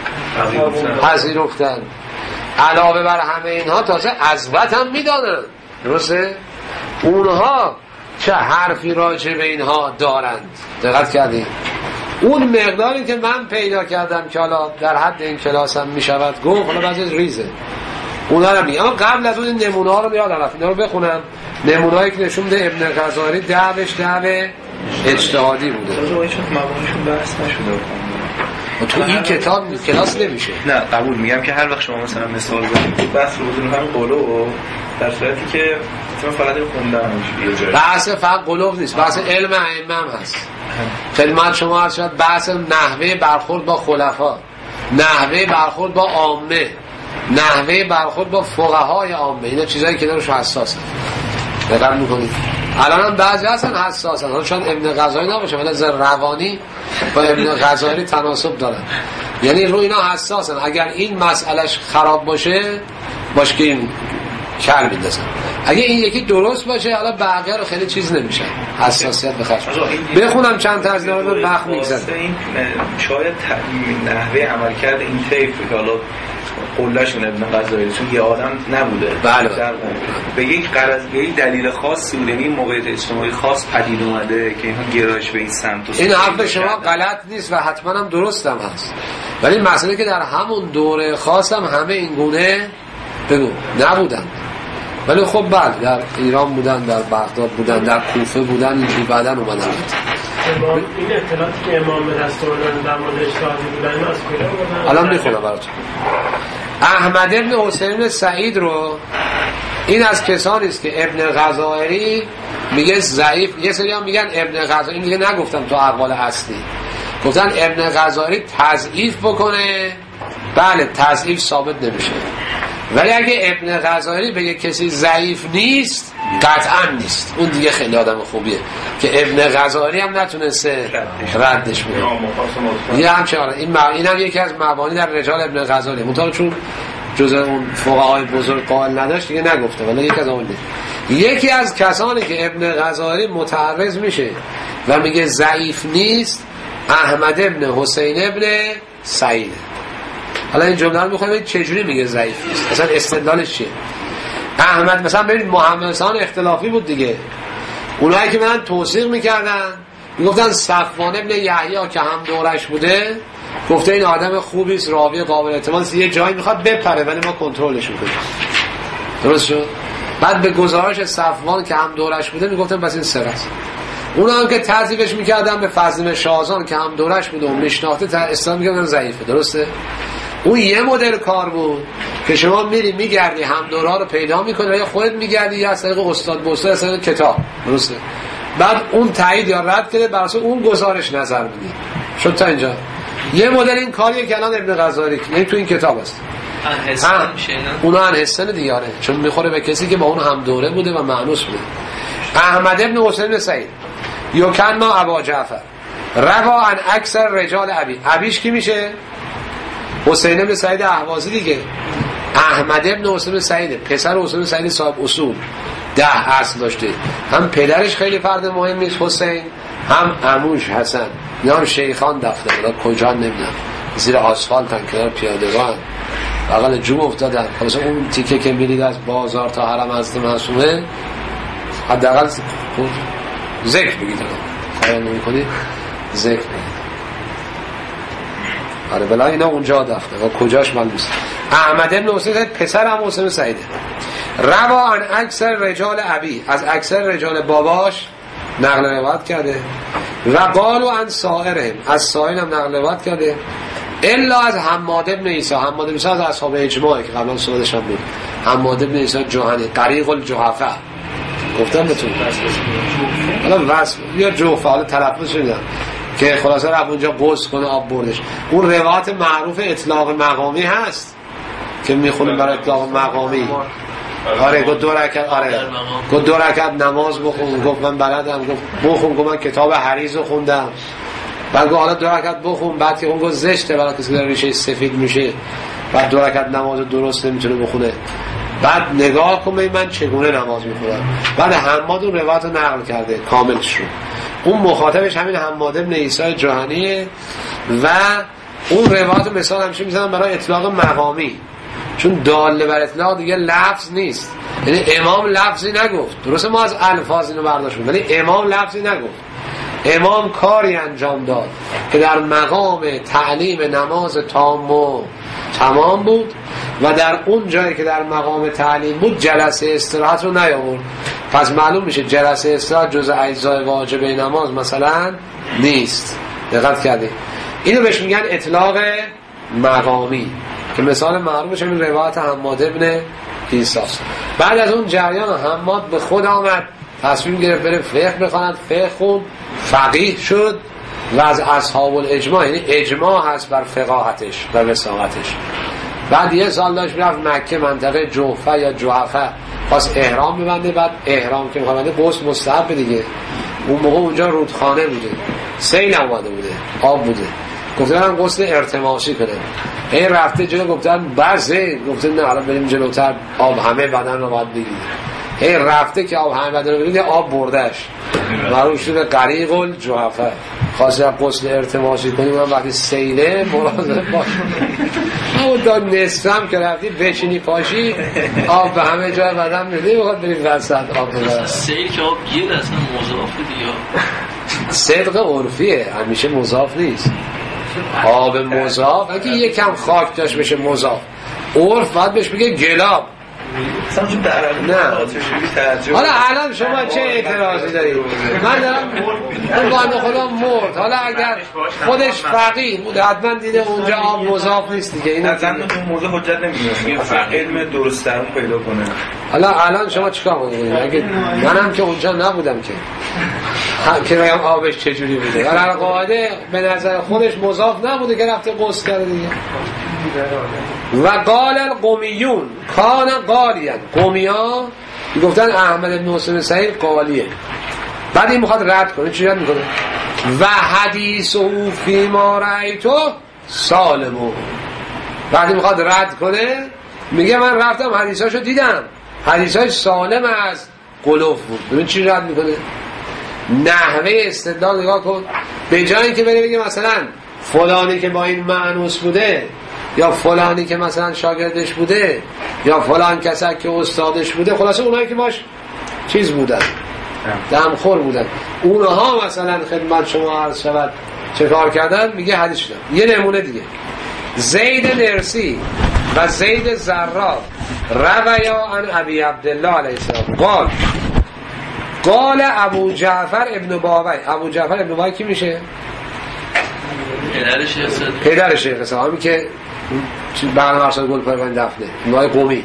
پذیرفتند، علاوه بر همه اینها تازه عظمت هم میدانند، درسته؟ اونها چه حرفی راجع به اینها دارند؟ دقت کردید؟ اون مقداری که من پیدا کردم که حالا در حد این کلاس هم میشود گفت، حالا بعضی ریزه اونا رو میگم، اما قبل از اون نمونه ها رو میادم رفت اینا رو بخونم. نمونه هایی که نشون میده ابن غزائری دعوش دعو اجتهادی بوده. تازه باید شد مباحثشون بحث نشده و تو این کتاب کلاس نمیشه. نه قبول میگم که هر وقت شما مثلا مثال بزنید بحث رو بزنید هم قلو در صورتی که مثلا فقط خوندن یه جایی بحث فقط قلو نیست، بحث علم ائمه هم هست. خدمت شما عرض شد بحث نحوه برخورد با خلفا، نحوه برخورد با عامه، نحوه برخورد با فقهای عامه، اینا چیزایی که دارش حساسه. دقت میکنید الان هم بعضی هستن حساسن، حالا چون ابن غزالی نباشه ولی زر روانی با ابن غزالی تناسب دارن، یعنی رو اینا حساسن. اگر این مسئلهش خراب باشه باشه که این کل میدازن، اگه این یکی درست باشه حالا بقیه رو خیلی چیز نمیشه، حساسیت بخشم. بخونم چند تا از اینا رو وقت میگذره. این شاید نحوه عمل کرده این طیف که حالا قلهشون ابن غزالی چون یه آدم نبوده بله. به یک غرض به یک دلیل خاصی بوده، این موقعیت اجتماعی خاص پدید اومده که اینها گرایش به این سمت و این حرف شما غلط نیست و حتما هم درست هم هست، ولی مسئله که در همون دوره خاص هم همه این گونه بگو نبودن، ولی خب بعد در ایران بودن، در بغداد بودن، در کوفه بودن، اینجوری بعداً اومدن. امام این اطلاعاتی که امام به دست آوردن در مورد اجتهادی بودن از کجا بودن؟ الان میخونم براتون. احمد ابن حسین بن سعید رو، این از کسانی است که ابن غزالی میگه ضعیف، یه سری هم میگن ابن غزالی، این دیگه نگفتم تو اقوال اصلی، گفتن ابن غزالی تضعیف بکنه، بله تضعیف ثابت نمیشه، ولی اگه ابن غزالی بگه کسی ضعیف نیست قطعا نیست، اون دیگه خیلی آدم خوبیه که ابن غزالی هم نتونسته ردش بکنه. یه همچه آره این, مع... این هم یکی از مبانی در رجال ابن غزالی، منطقه چون جزء اون فقهای بزرگ قائل نداشت دیگه نگفته، ولی یکی از اون دید. یکی از کسانی که ابن غزالی متعرض میشه و میگه ضعیف نیست احمد ابن حسین ابن سعید. حالا این جمله رو میخوایم چجوری میگه ضعیف نیست، اصلا استدلالش چیه؟ احمد مثلا ببینید محمد حسین اختلافی بود دیگه، اونایی که من توثیق میکردن میگفتن صفوان ابن یحیی که هم دورش بوده گفته این آدم خوبی است، راوی قابل اعتماد، یه جایی میخواد بپره ولی ما کنترلش میکنیم. درست شد؟ بعد به گزارش صفوان که هم دورش بوده میگفتن بس این سر است. اونا هم که تضعیفش میکردن به فضل شاهزان که هم دورش بوده و میشناخته اصلا میگفتن ضعیفه. درسته؟ اون یه مدل کار بود که شما میری میگردی هم دورها رو پیدا میکنی یا خودت میگردی یا از طریق استاد به استاد، از طریق کتاب. درسته؟ بعد اون تایید یا رد کرده بر اساس اون گزارش نظر میدی. شد تا اینجا یه مدل این کاریه که الان ابن غزالی یعنی تو این کتاب است. انحسان میشه نه؟ اونا انحسان دیاره چون میخوره به کسی که با اون هم دوره بوده و معنوس بوده. احمد ابن حسین بن سعید یوکنا ابا جعفر روا عن اکثر رجال ابی. ابیش کی میشه؟ حسین بن سعید اهوازی دیگه. احمد ابن حسین بن سعید پسر حسین بن سعید صاحب اصول ده اصل داشته، هم پدرش خیلی فرد مهمی است حسین، هم عموش حسن، یا هم شیخان دفتر بودن کجا نمیدونم زیر آسفالت هم کنار پیاده‌راه بغل جوم افتادن. مثلا اون تیکه که میرید از بازار تا حرم حضرت معصومه حداقل ذکر بگید، خیال نمی‌کنید ذکر بگید. آره بلا اینا اونجا دفتر و کجاش معلوم نیست. احمد ابن حسین پسر هم حسین سعیده. روا عن اکثر رجال ابی، از اکثر رجال باباش نقل روایت کرده. و قالوا عن سائرهم، از سائر هم نقل روایت کرده. الا از حماد ابن عیسی. حماد ابن عیسی از اصحاب اجماعی که قبلا صحبتش هم بود. حماد ابن عیسی جهنی طریق الجحفه گفتم بهتون حالا وصف یا جوفه حالا تلفظ شدن که خلاصه رفت اونجا قصد کنه آب بردش. اون روایت معروف اطلاق مقامی هست که میخونیم برای اطلاق مقامی. آره گفت دو رکعت، آره گفت دو رکعت نماز بخون، گفت من بلدم، گفت بخون، گفت من کتاب حریز رو خوندم، بعد گفت حالا دو رکعت بخون، بعد که اون گفت زشته برای کسی که داره ریشه سفید میشه بعد دو رکعت نماز درست نمیتونه بخونه، بعد نگاه کن من چگونه نماز میخونم. بعد حماد اون روایت رو نقل کرده کاملش رو. اون مخاطبش همین حماد ابن عیسی جهنیه و اون روایت مثال همیشه میزنم برای اطلاق مقامی، چون داله بر اطلاق دیگه لفظ نیست. یعنی امام لفظی نگفت، درسته ما از الفاظ اینو برداشت کنیم، ولی امام لفظی نگفت. امام کاری انجام داد که در مقام تعلیم نماز تام و تمام بود و در اون جایی که در مقام تعلیم بود جلسه استراحت رو نیاورد. پس معلوم میشه جلسه استراحت جزء اجزای واجبه نماز مثلا نیست. دقت کردید؟ اینو بهش میگن اطلاق مقامی که مثال معروفش همین روایت حماد ابن عیسی است. بعد از اون جریان حماد به خود آمد، تصمیم گرفت بره فقه بخواند، فقه خون، فقیه شد و از اصحاب الاجماع، یعنی اجماع هست بر فقاهتش و وساقتش. بعد یه سال داشت میرفت مکه، منطقه جوفه یا جوفه، خواست احرام ببنده. بعد احرام که میخواد بنده غسل مستحب دیگه، اون موقع اونجا رودخانه بوده، سیل اومده بوده، آب بوده، گفتن غسل ارتماسی کنه. این رفته جلو، گفتن بسه، گفتن نه الان بریم جلوتر، آب همه بدن رو باید بگیره. این رفته که آب همه بدن رو بگیره، آب بردش، معروف شده غریق الجحفه. خواست غسل ارتماسی کنیم، من وقتی سیله مراقب باش. اما تا نصفم که رفتی بچینی پاشی، آب به همه جای بدن میده، بخواد بریم وسط آب ببرد. سیل که آب گیر اصلا مضافه دیگه، صدق عرفیه، همیشه مضاف نیست. آب مضاف اگه یکم خاک داشت بشه مضاف، عرف باید بهش بگه گلاب. نه حالا الان شما چه اعتراضی دارید؟ من دارم اون بنده خدا مرد، حالا اگر خودش فقیه بود حتما دیده اونجا آب مضاف نیست دیگه. این اصلا اون موضوع حجت نمیدونه، علم درست درون پیدا کنه. حالا الان شما چیکار کنید؟ اگه منم که اونجا نبودم که که بگم آبش چجوری بوده، در قاعده به نظر خودش مضاف نبوده که رفته غسل کرده دیگه. و قال القومیون کان قالیان، قومی ها گفتن احمد بن حسین سعید قالیه. بعد این میخواد رد کنه، چی رد میکنه؟ و حدیثه فی ما رأیتو سالمو. بعد این میخواد رد کنه، میگه من رفتم حدیثاشو دیدم، حدیثاش سالم از قلوف بود. ببین چی رد میکنه، نحوه استدلال نگاه کن. به جایی که بره بگه مثلا فلانی که با این معنوس بوده، یا فلانی که مثلا شاگردش بوده، یا فلان کسی که استادش بوده، خلاصه اونایی که باش چیز بودن، دمخور بودن، اونها مثلا خدمت شما عرض شود چه کار کردن، میگه حدیث شدن. یه نمونه دیگه، زید نرسی و زید زرار رویا عن ابی عبدالله علیه السلام قال قال ابو جعفر ابن باوی. ابو جعفر ابن باوی کی میشه؟ پدر شیخ صدوق، پدر شیخ صدوق، همین که برنامه ارشاد گلپایگانی دفنه، نای قومی.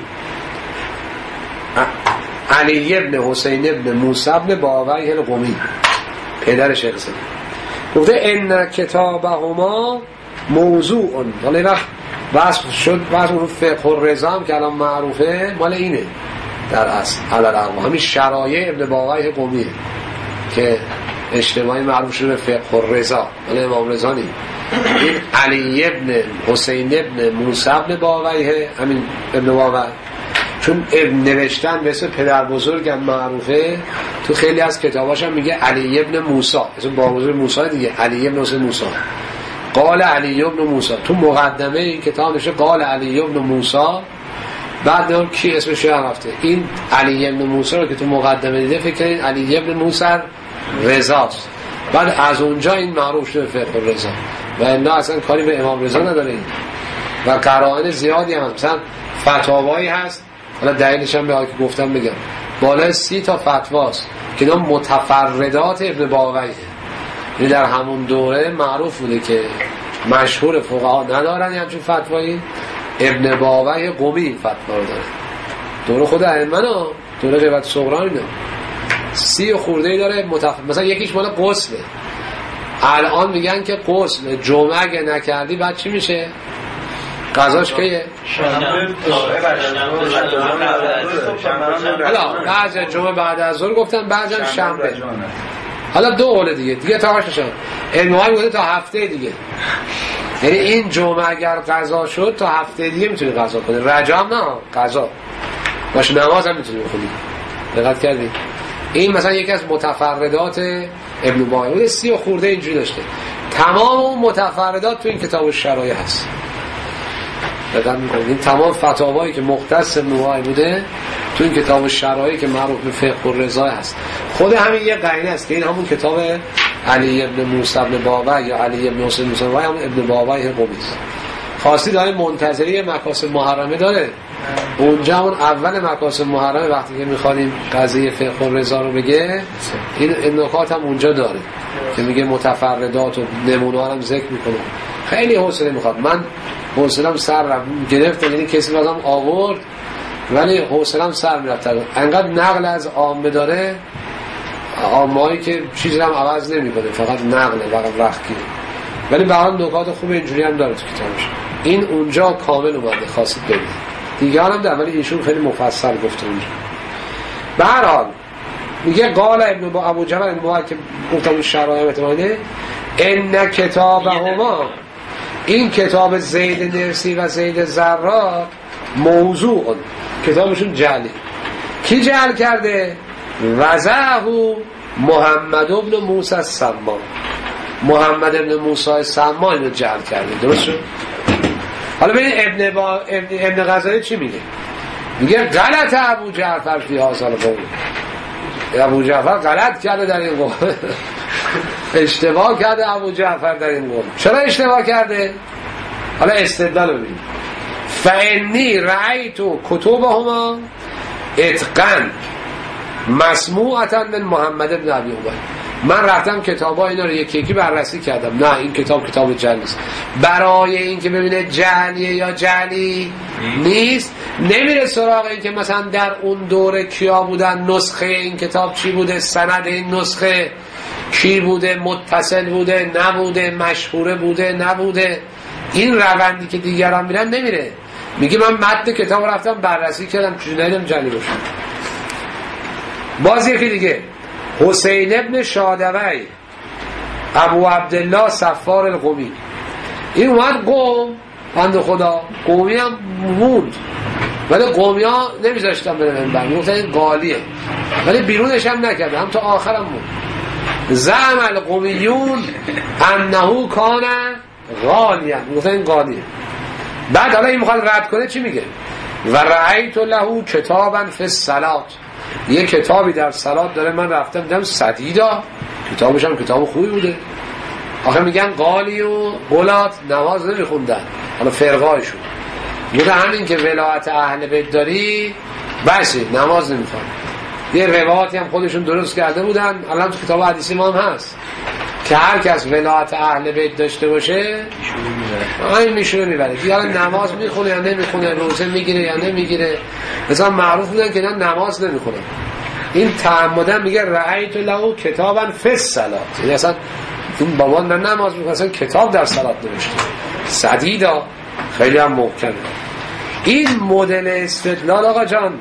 علی ابن حسین ابن موسی ابن باوی القومی، پدر شیخ صدوق. گفته ان کتابهما موضوع، ولی وقت وصف شد، وصف اون فقه الرضا که الان معروفه مال اینه در اصل علل اقوام، همین شرایع ابن باوی قومیه که اجتماعی معروف شده فقه الرضا، ولی امام رضا نیم. این علی ابن حسین ابن موسی ابن باوی، همین ابن باوی، چون ابن نوشتن به اسم پدر بزرگم معروفه، تو خیلی از کتاباش هم میگه علی ابن موسی، اسم بابا بزرگ موسی دیگه، علی ابن حسین موسی. قال علی ابن موسی، تو مقدمه این کتاب نشه قال علی ابن موسی. بعد نام کی اسمش رفته، این علی ابن موسی رو که تو مقدمه دیده فکر کنید علی ابن موسی رضاست. بعد از اونجا این معروف شده فقه الرضا، و الا اصلا کاری به امام رضا نداره این. و قرائن زیادی هم مثلا فتاوایی هست، حالا دلیلش هم به آقای که گفتم بگم، بالای سی تا فتواست که اینا متفردات ابن باویه. یعنی در همون دوره معروف بوده که مشهور فقها ندارن همچون فتوایی، ابن باوی قومی فتوا رو داره. دوره خود ائمه ها، دوره غیبت صغرا اینا سی خورده داره متف... مثلا یکیش مال غسله. الان میگن که غسل جمعه اگه نکردی بعد چی میشه؟ قضاش کیه؟ حالا بعضی جمعه بعد از ظهر گفتن، بعضی شنبه. حالا دو قول دیگه دیگه تاش نشون علمای بوده تا هفته دیگه، یعنی این جمعه اگر قضا شد تا هفته دیگه میتونی قضا کنی. رجا نه قضا باشه، نماز هم میتونی بخونی. دقت کردی؟ این مثلا یکی از متفردات ابن باوی بوده، سی و خورده اینجوری داشته. تمام اون متفردات تو این کتاب الشرایع هست. دقت می‌کنید این تمام فتاوایی که مختص ابن باوی بوده تو این کتاب الشرایع که معروف به فقه الرضا هست. خود همین یه قرینه است که این همون کتاب علی ابن موسی ابن باوی یا علی ابن حسین موسی هم ابن باوی قمی است. خاصی داره منتظری مکاسب محرمه داره، اونجا اون اول مکاسب محرمه وقتی که می‌خوادیم قضیه فقه الرضا رو بگه، این نکات هم اونجا داره که میگه متفردات و نمونه هم ذکر میکنه. خیلی حوصله میخواد. من حوصله‌ام سر رفت گرفت، یعنی کسی بازم آورد ولی حوصله‌ام سر میرفت. انقدر نقل از عامه داره، عامه‌ای که چیزی هم عوض نمیکنه، فقط نقله فقط وقت گیره. ولی به هر نکات خوب اینجوری هم داره تو کتابش. این اونجا کامل اومده خواستید ببینید. دیگه هم در ولی ایشون خیلی مفصل گفته اونجا. به هر حال میگه قال ابن با ابو جبل ابن که گفتم شرایط متمانه ان کتابهما، این کتاب زید نرسی و زید زرار موضوع کتابشون جعلی. کی جعل کرده؟ وضعه محمد ابن موسی السمان، محمد ابن موسی السمان اینو جعل کرده. درست شد؟ حالا ببین ابن با ابن, ابن غزالی چی میگه؟ میگه غلط ابو جعفر فی هذا القول، ابو جعفر غلط کرده در این قول. اشتباه کرده ابو جعفر در این قول. چرا اشتباه کرده؟ حالا استدلال ببین. فانی رأیت کتبهما اتقن مسموعة من محمد ابن ابی عمر، من رفتم کتابا اینا رو یکی یکی بررسی کردم. نه این کتاب کتاب جعل نیست. برای این که ببینه جعلیه یا جعلی نیست نمیره سراغ این که مثلا در اون دوره کیا بودن، نسخه این کتاب چی بوده، سند این نسخه کی بوده، متصل بوده نبوده، مشهوره بوده نبوده. این روندی که دیگران میرن نمیره، میگه من متن کتاب رفتم بررسی کردم چیزی ندیدم جعلی باشه. باز یکی دیگه حسین ابن شادوی ابو عبدالله صفار القمی، این اومد قوم بند خدا قومی هم موند ولی قومی ها نمیذاشتن بره منبر، میگفتن این قالیه ولی بیرونش هم نکرده، هم تا آخر هم موند. زعم القومیون انه کان غالیا، میگفتن این قالیه. بعد حالا این میخواد رد کنه چی میگه؟ و رأیت له کتابا فی الصلاة، یه کتابی در صلات داره من رفتم دیدم سدیدا، کتابش هم کتاب خوبی بوده. آخه میگن قالی و قلات نماز نمیخوندن، حالا فرقایشون بوده همین که ولایت اهل بیت داری بشه نماز نمیخوان. یه روایتی هم خودشون درست کرده بودن، الان تو کتاب حدیثی ما هم هست که هر کس ولایت اهل بیت داشته باشه همین میشونه میبره. یا نماز میخونه یا نمیخونه، روزه میگیره یا نمیگیره. مثلا معروف بودن که نه نماز نمیخونه. این تعمدن میگه رأیت له کتابا فی الصلاة، یعنی اصلا این بابا نه نماز میخونه، اصلا کتاب در صلات نوشته سدیدا، خیلی هم محکمه. این مدل استدلال آقا جان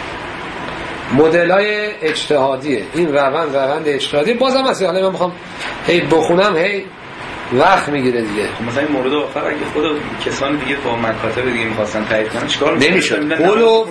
مدلای اجتهادیه، این روند روند اجتهادی. بازم هست حالا من میخوام هی بخونم هی وقت میگیره دیگه. مثلا این مورد آخر اگه خود کسان دیگه با مکاتب دیگه می‌خواستن تایید کنن چیکار می‌کنن؟ نمی‌شد. قلوف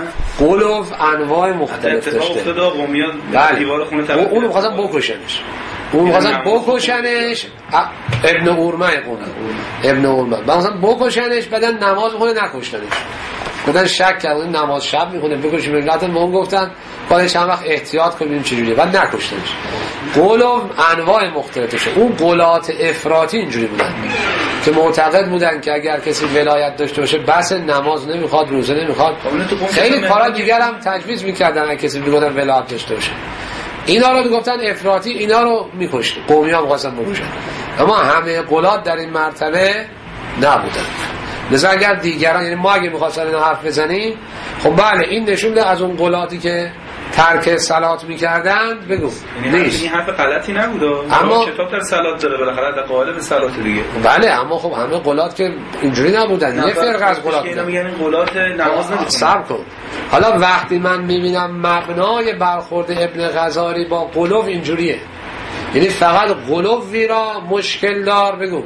قلوف انواع مختلف داشته. اتفاق افتاد قومیان دیوار خونه طرف اون می‌خواستن بکشنش. اون می‌خواستن بکشنش. ابن اورمه قونه. ابن اورمه. مثلا بکشنش بعدن نماز می‌خونه نکشتنش. گفتن شک کردن نماز شب می‌خونه بکشیم. ملت ما گفتن باید چند وقت احتیاط کنیم چجوریه بعد نکشتنش. قلوف انواع مختلفشه. اون قلات افراطی اینجوری بودن که معتقد بودن که اگر کسی ولایت داشته باشه بس نماز نمیخواد، روزه نمیخواد، خیلی کارا دیگر هم تجویز میکردن اگه کسی میگفتن ولایت داشته باشه. اینا رو گفتن افراطی، اینا رو میکشت. قومی هم خواستن بکشن. اما همه قلات در این مرتبه نبودن. لذا اگر دیگران، یعنی ما اگه میخواستن اینا حرف بزنیم، خب بله این نشون میده از اون قلاتی که ترک صلات میکردند بگو نیست. این حرف غلطی نبوده، اما کتاب در صلات داره بالاخره در قالب صلات دیگه. بله اما خب همه قلات که اینجوری نبودن، یه فرق از قلات بودن. میگن این قلات نماز نمیخونن. صبر کن. حالا وقتی من میبینم مبنای برخورد ابن غزالی با قلوف اینجوریه، یعنی فقط قلوفی را مشکل دار بگو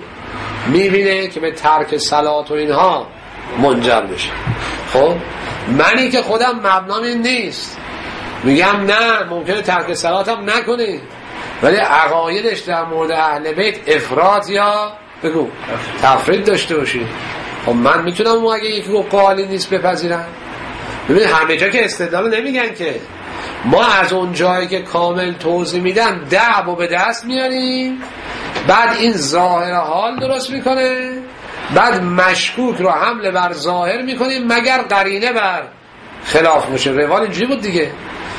میبینه که به ترک صلات و اینها منجر بشه. خب منی که خودم مبنام این نیست میگم نه ممکنه ترک صلات هم نکنی ولی عقایدش در مورد اهل بیت افراط یا بگو تفرید داشته باشی. خب من میتونم اون اگه یکی رو قالی نیست بپذیرم. ببین همه جا که استدلال نمیگن که ما از اون جایی که کامل توضیح میدن دعو به دست میاریم بعد این ظاهر حال درست میکنه بعد مشکوک رو حمله بر ظاهر میکنیم مگر قرینه بر خلاف باشه. روال اینجوری بود دیگه.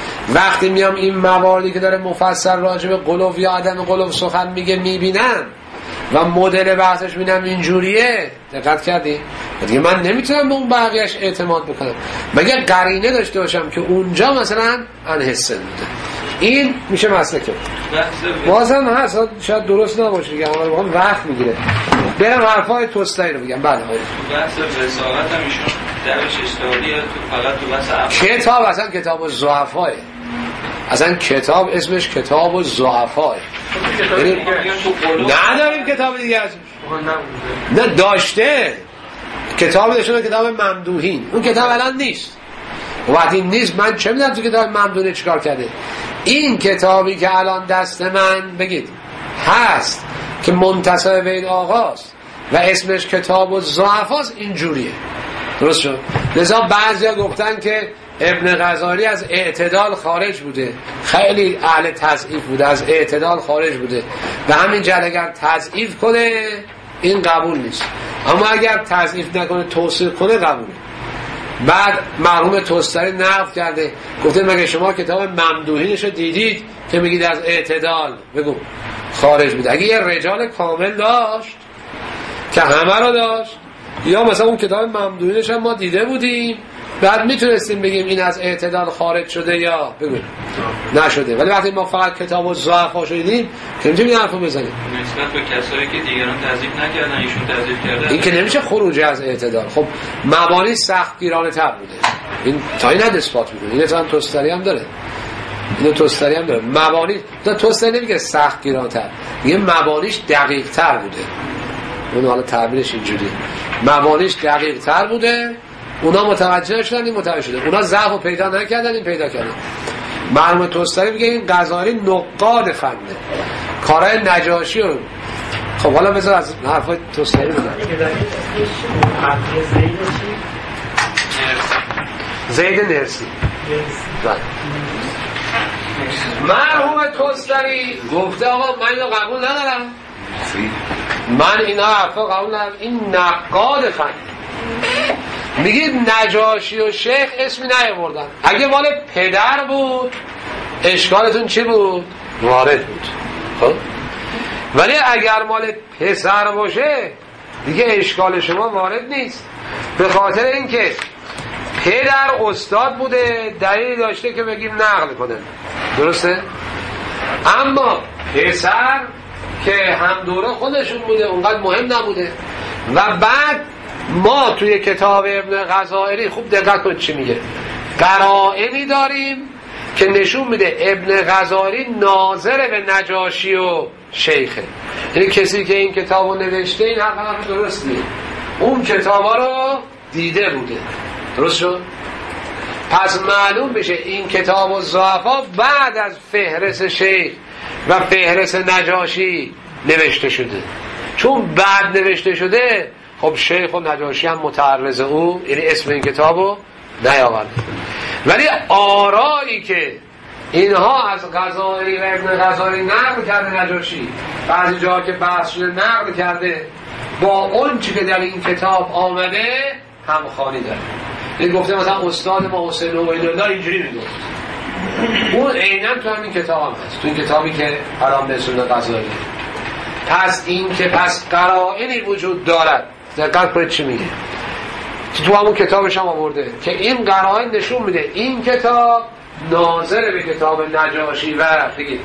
وقتی میام این مواردی که داره مفصل راجع به قلوف یا عدم قلوف سخن میگه میبینم و مدل بحثش بینم اینجوریه. دقت کردی؟ دیگه من نمیتونم به اون بقیهش اعتماد بکنم مگر قرینه داشته باشم که اونجا مثلا انحسن بوده. این میشه مسلکه. بازم هست شاید درست نباشه دیگه، اما بخوام وقت میگیره. برم حرفای توستایی رو بگم. بله بحث رسالت هم ایشون درش اشتغالیه تو فقط تو بحث کتاب اصلا کتاب الضعفاه، اصلا کتاب اسمش کتاب الضعفاه. یعنی نداریم کتاب دیگه ازش. نه داشته کتاب داشته کتاب ممدوحین، اون کتاب الان نیست. وقتی نیست من چه میدونم تو کتاب ممدوحین چیکار کرده. این کتابی که الان دست من بگید هست که منتسب به این آقاست و اسمش کتاب الضعفاست، اینجوریه. درست شد؟ لذا بعضیا گفتن که ابن غزالی از اعتدال خارج بوده، خیلی اهل تضعیف بوده، از اعتدال خارج بوده و همین جهت اگر تضعیف کنه این قبول نیست، اما اگر تضعیف نکنه توصیف کنه قبوله. بعد مرحوم توستری نقد کرده گفته مگه شما کتاب ممدوحینش رو دیدید که میگید از اعتدال بگو خارج بوده؟ اگه یه رجال کامل داشت که همه رو داشت، یا مثلا اون کتاب ممدوحینش هم ما دیده بودیم بعد میتونستیم بگیم این از اعتدال خارج شده یا بگو نشده. ولی وقتی ما فقط کتاب و ضعفا شدیم که نمیتونیم این حرفو بزنیم نسبت به کسایی که دیگران تضعیف نکردن ایشون تضعیف کرده. این که نمیشه خروج از اعتدال. خب مبانی سختگیرانه تر بوده، این تا این حد اثبات میکنه. این اصلا توستری هم داره، اینو توستری هم داره. مبانی تا توستری نمیگه سختگیرانه تر، میگه مبانیش دقیق تر بوده. اون حالا تعبیرش اینجوریه، مبانیش دقیق تر بوده. اونا متوجه شدن این متوجه شده، اونا ضعفو پیدا نکردن این پیدا کردن. مرحوم توستری میگه این غزالی نقاد فنه، کارهای نجاشی رو. خب حالا بذار از حرفای توستری بگم. زید نرسی. مرحوم توستری گفته آقا من اینو قبول ندارم، من اینا حرفا قبول ندارم، این نقاد فنه. میگید نجاشی و شیخ اسمی نیاوردن. اگه مال پدر بود اشکالتون چی بود؟ وارد بود. خب ولی اگر مال پسر باشه دیگه اشکال شما وارد نیست، به خاطر اینکه پدر استاد بوده دلیل داشته که بگیم نقل کنه، درسته؟ اما پسر که هم دوره خودشون بوده اونقدر مهم نبوده. و بعد ما توی کتاب ابن غزائری خوب دقت کنید چی میگه، قرائنی داریم که نشون میده ابن غزائری ناظر به نجاشی و شیخه. یعنی کسی که این کتابو نوشته این حرف حرف درست نیست، اون کتابا رو دیده بوده. درست شد؟ پس معلوم بشه این کتاب الضعفا بعد از فهرست شیخ و فهرست نجاشی نوشته شده. چون بعد نوشته شده خب شیخ و نجاشی هم متعرض او، یعنی اسم این کتابو نیاورده. ولی آرایی که اینها از غزالی و ابن غزالی نقل کرده نجاشی، بعضی جاها که بحث شده نقل کرده، با اون چی که در این کتاب آمده همخوانی داره. این گفته مثلا استاد ما حسین عبیدالله اینجوری میگفت، اون عیناً تو همین کتاب هم هست، تو این کتابی که حرام به سنت غزالی. پس این که پس قرائنی وجود دارد، دقت کنید چی میگه، تو همون کتابش هم آورده که این قرائن نشون میده این کتاب ناظر به کتاب نجاشی و بگید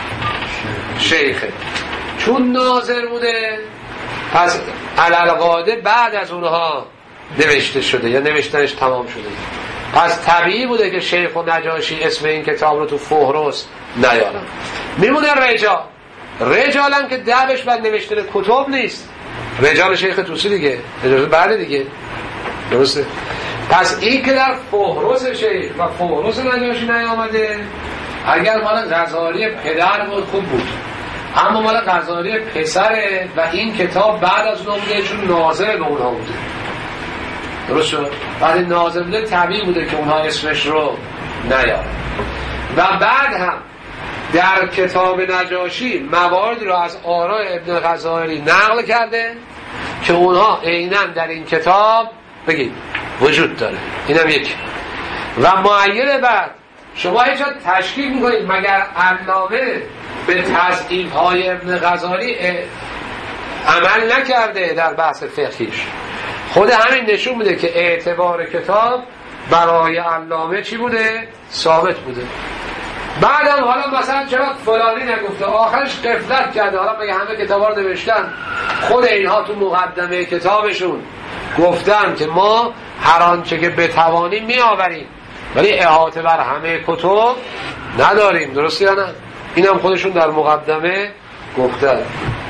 شیخه. چون ناظر بوده پس علالقاده بعد از اونها نوشته شده یا نوشتنش تمام شده. پس طبیعی بوده که شیخ و نجاشی اسم این کتاب رو تو فهرست نیارن. میمونه رجال. رجال هم که دبش بعد نوشتن کتب نیست، رجال شیخ توسی دیگه، رجال بعد دیگه، درسته؟ پس این که در فهرست شیخ و فهرست نجاشی نیامده، اگر مال غزالی پدر بود خوب بود، اما مال غزالی پسره و این کتاب بعد از اونها بوده چون ناظر به اونها بوده. درست شد؟ بعد ناظر بوده طبیعی بوده که اونها اسمش رو نیارن. و بعد هم در کتاب نجاشی مواردی رو از آراء ابن غزالی نقل کرده که اونها عیناً در این کتاب بگید وجود داره. اینم یک. و معین بعد شما هیچ تشکیل میکنید مگر علامه به تضعیف های ابن غزالی عمل نکرده در بحث فقهیش. خود همین نشون میده که اعتبار کتاب برای علامه چی بوده؟ ثابت بوده. بعدم حالا مثلا چرا فلانی نگفته، آخرش غفلت کرده، حالا مگه همه کتابا رو نوشتن؟ خود اینها تو مقدمه کتابشون گفتن که ما هر آنچه که بتوانیم میآوریم، ولی احاطه بر همه کتب نداریم. درسته یا نه؟ اینم خودشون در مقدمه گفتن.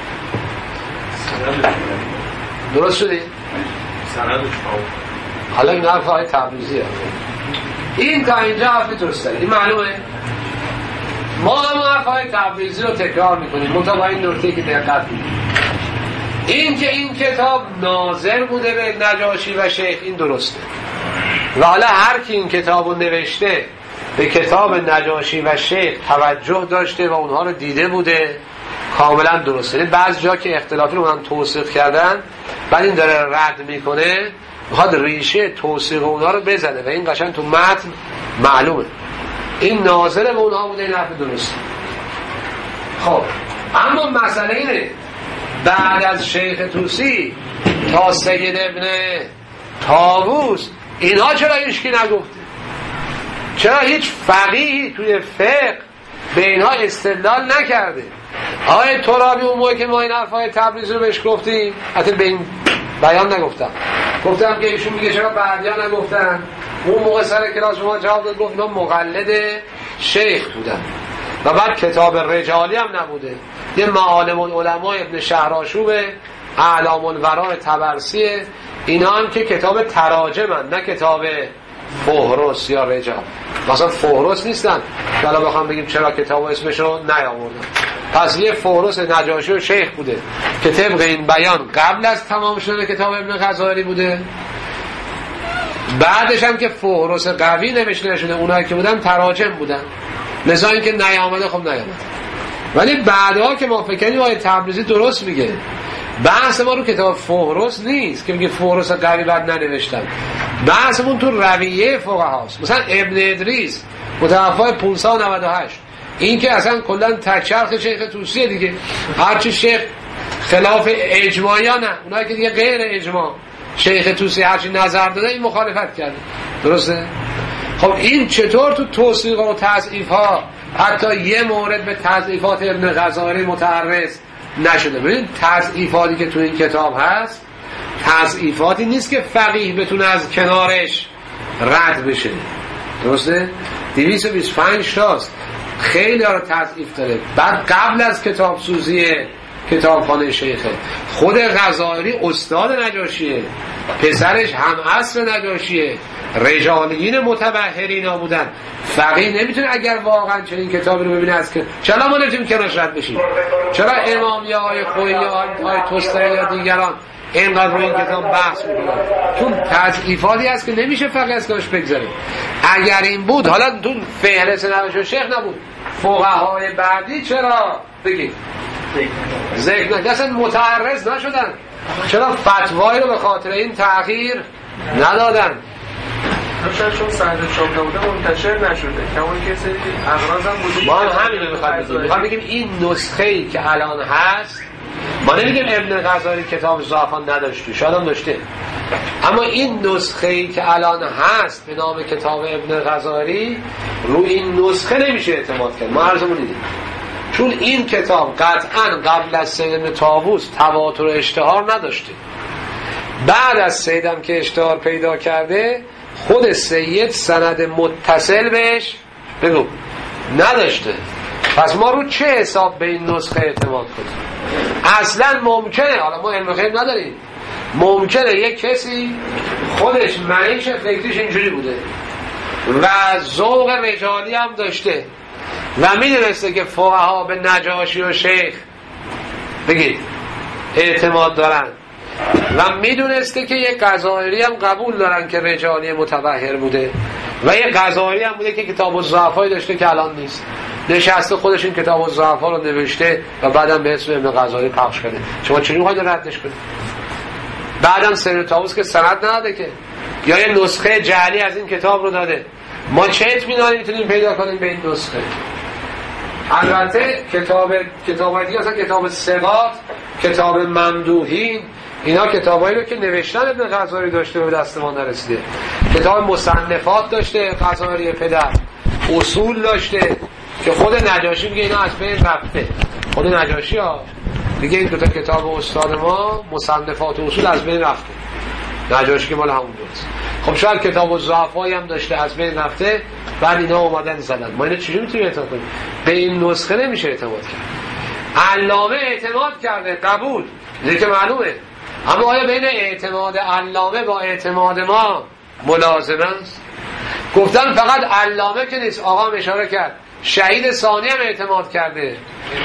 درست شدی؟ سندش حالا این حرف های تبریزی هست. این تا اینجا حرف درسته، این معلومه. ما هم حرف های تبریزی رو تکرار میکنیم منتها با این نکته که دقت میکنیم، این که این کتاب ناظر بوده به نجاشی و شیخ، این درسته. و حالا هر کی این کتاب رو نوشته به کتاب نجاشی و شیخ توجه داشته و اونها رو دیده بوده، کاملا درسته. بعض جا که اختلافی رو هم توصیف کردن، بعد این داره رد میکنه، میخواد ریشه توصیف اونها رو بزنه و این قشنگ تو متن معلومه این ناظر به اونها بوده. این حرف درسته. خب اما مسئله اینه بعد از شیخ طوسی تا سید ابن طاووس اینها چرا هیچکی نگفته؟ چرا هیچ فقیهی توی فقه به اینها استدلال نکرده؟ آقای ترابی اون موقع که ما این حرفای تبریزی رو بهش گفتیم، حتی به این بیان نگفتم، گفتم که ایشون میگه چرا بعدیا نگفتن؟ اون موقع سر کلاس ما جواب داد گفت اینا مقلد شیخ بودن و بعد کتاب رجالی هم نبوده. یه معالم العلماء ابن شهرآشوبه، اعلام الورا طبرسیه، اینا هم که کتاب تراجمن، نه کتاب فهرست یا رجال. مثلا فهرست نیستن که الان بخوام بگیم چرا کتاب اسمش رو نیاوردن. پس یه فهرست نجاشی و شیخ بوده که طبق این بیان قبل از تمام شدن کتاب ابن غزالی بوده، بعدش هم که فهرست قوی نوشته نشده، اونایی که بودن تراجم بودن، لذا این که نیامده خب نیامده. ولی بعدها که ما فکر کنیم آیه تبریزی درست میگه، بحث ما رو کتاب فهرست نیست که میگه فهرست قوی بعد ننوشتن، بحثمون تو رویه فقهاست. مثلا ابن ادریس متوفی پانصد و نود و هشت، این که اصلا کلا تکچرخ شیخ طوسیه دیگه، هرچی شیخ خلاف اجماع یا نه، اونایی که دیگه غیر اجماع شیخ طوسی هرچی نظر داده این مخالفت کرده. درسته؟ خب این چطور تو توثیق و تضعیف ها حتی یه مورد به تضعیفات ابن غزالی متعرض نشده؟ ببین تضعیفاتی که تو این کتاب هست تضعیفاتی نیست که فقیه بتونه از کنارش رد بشه. درسته؟ دویست و بیست و پنج تاست، خیلی ها رو تضعیف داره. بعد قبل از کتاب سوزی کتابخانه شیخه، خود غزالی استاد نجاشیه، پسرش هم عصر نجاشیه، رجالیین متبحرین ها بودن. فقیه نمیتونه اگر واقعا چنین کتابی رو ببینه از که چرا ما نمیتونیم کنارش رد بشیم؟ چرا امامی های خویی های توستری یا دیگران اینقدر رو این کتاب بحث میکنن؟ چون تضعیفاتی هست که نمیشه فقیه از کنارش بگذاریم. اگر این بود، حالا تو فهرست نجاشی شیخ نبود، فقهای بعدی چرا بگید ذکر نگه اصلا متعرض نشدن؟ چرا فتوایی رو به خاطر این تأخیر ندادن؟ داشتن چون سند چاپ نبوده منتشر نشده، کمون کسی اغراض هم بوده. ما هم همین رو میخوایم بگیم، میخوایم بگیم این نسخه‌ای که الان هست، ما نمیگیم ابن غزالی کتاب زعفان نداشته، شاید هم داشته، اما این نسخه‌ای که الان هست به نام کتاب ابن غزالی، رو این نسخه نمیشه اعتماد کرد. ما عرضمون دیدیم چون این کتاب قطعا قبل از سید ابن طاووس تواتر و اشتهار نداشته، بعد از سیدم که اشتهار پیدا کرده خود سید سند متصل بهش بگو نداشته. پس ما رو چه حساب به این نسخه اعتماد کنیم؟ اصلا ممکنه، حالا ما علم غیب نداریم، ممکنه یک کسی خودش معیش فکریش اینجوری بوده و ذوق رجالی هم داشته و میدونسته که فقها به نجاشی و شیخ بگید اعتماد دارن و میدونسته که یک غزالی هم قبول دارن که رجالی متبحر بوده و یک غزالی هم بوده که کتاب الضعفا داشته که الان نیست، نشسته خودش این کتاب الضعفا رو نوشته و بعدم به اسم ابن غزالی پخش کرده. شما چجوری می‌خواید ردش کنید؟ بعدم سید طاووس که سند نداده که، یا یه نسخه جعلی از این کتاب رو داده، ما چه اطمینانی میتونیم پیدا کنیم به این نسخه؟ البته کتاب کتاب دیگه اصلا کتاب ثقات، کتاب ممدوحین، اینا کتابایی رو که نوشتن ابن غزالی داشته به دست ما نرسیده. کتاب مصنفات داشته غزالی پدر، اصول داشته که خود نجاشی میگه اینا از بین رفته. خود نجاشی ها دیگه این دو تا کتاب استاد ما مصنفات و اصول از بین رفته. نجاشی که مال همون دوست. خب شاید کتاب الضعفایی هم داشته از بین رفته، بعد اینا اومدن زدن. ما اینو چجوری میتونیم اعتماد کنیم؟ به این نسخه نمیشه اعتماد کرد. علامه اعتماد کرده، قبول، دیگه که معلومه. اما آیا بین اعتماد علامه با اعتماد ما ملازمه است؟ گفتن فقط علامه که نیست، آقا اشاره کرد شهید ثانی هم اعتماد کرده.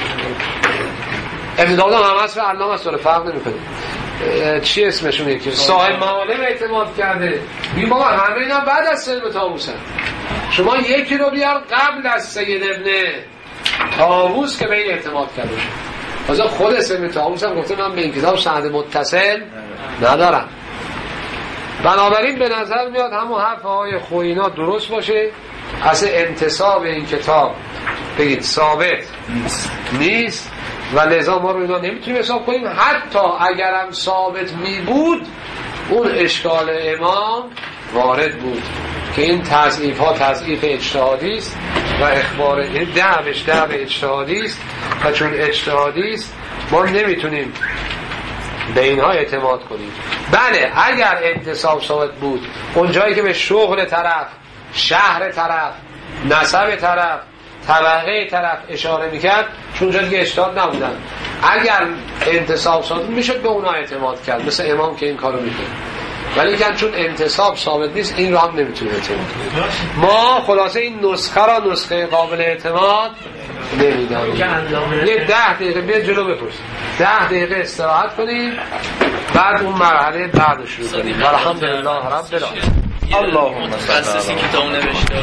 ابن داود هم همه اسم علامه است، فرق نمیکنه. چی اسمشون یکی؟ صاحب معالم اعتماد کرده. بی بابا همه اینا بعد از سلم طاووسن. شما یکی رو بیار قبل از سید ابن طاووس که به این اعتماد کرده شد. مثلا خود سلم طاووس هم گفته من به این کتاب سند متصل ندارم. بنابراین به نظر میاد همون حرف های خوینا درست باشه، اصلا انتصاب این کتاب بگید ثابت نیست و لذا ما رو اینا نمیتونیم حساب کنیم. حتی اگرم ثابت می بود اون اشکال امام وارد بود که این تضعیف ها تضعیف اجتهادی است و اخبار این دعوش دعو اجتهادی است و چون اجتهادی است ما نمیتونیم به اینها اعتماد کنیم. بله اگر انتصاب ثابت بود، اون جایی که به شغل طرف، شهر طرف، نسب طرف، طبقه طرف اشاره میکرد، چون اونجا دیگه اجتهاد نبودن، اگر انتصاب ثابت میشد به اونا اعتماد کرد، مثل امام که این کارو میکنه. ولی که چون انتصاب ثابت نیست این رو هم نمیتونیم اعتماد کنیم. ما خلاصه این نسخه را نسخه قابل اعتماد نمیدانیم. یه ده دقیقه بیا جلو بپرس، ده دقیقه استراحت کنیم، بعد اون مرحله بعد شروع کنیم. الحمدلله رب العالمین. اللهم متخصصی کتاب نوشته.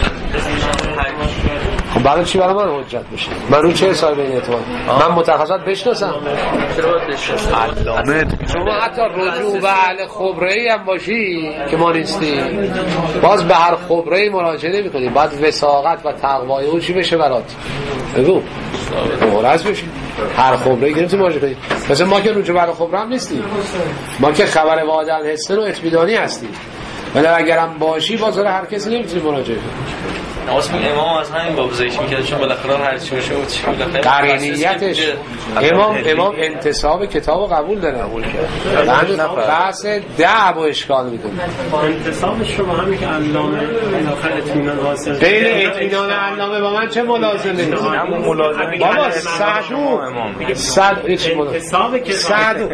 خب برای چی برای من حجت بشه؟ من رو چه حسابی این اعتماد؟ من متخصصات بشناسم. علامه شما حتی رجوع به اهل خبره‌ای هم باشی که ما نیستیم، باز به هر خبره‌ای مراجعه نمی‌کنی. بعد وثاقت و تقوای او چی بشه برات؟ بگو. مورز بشی. هر خبره‌ای گرفتی مراجعه کنی. مثلا ما که رجوع به اهل خبره هم نیستیم. ما که خبر واحد حسن و اطمینانی هستیم. ولی اگرم باشی باز هر کسی نمی‌تونه مراجعه کنه. اسم امام از همین باب ذکر می‌کرد، چون بالاخره هر چی باشه و چی بالاخره قرینیتش امام امام انتصاب کتاب قبول داره، قبول کرد. بعد بحث دعو و اشکال می‌کنه. انتصابش رو با همین که علامه آخر اطمینان حاصل بین اطمینان علامه با من چه ملازمه؟ همون ملازمه بابا صدوق صدوق انتصاب صدوق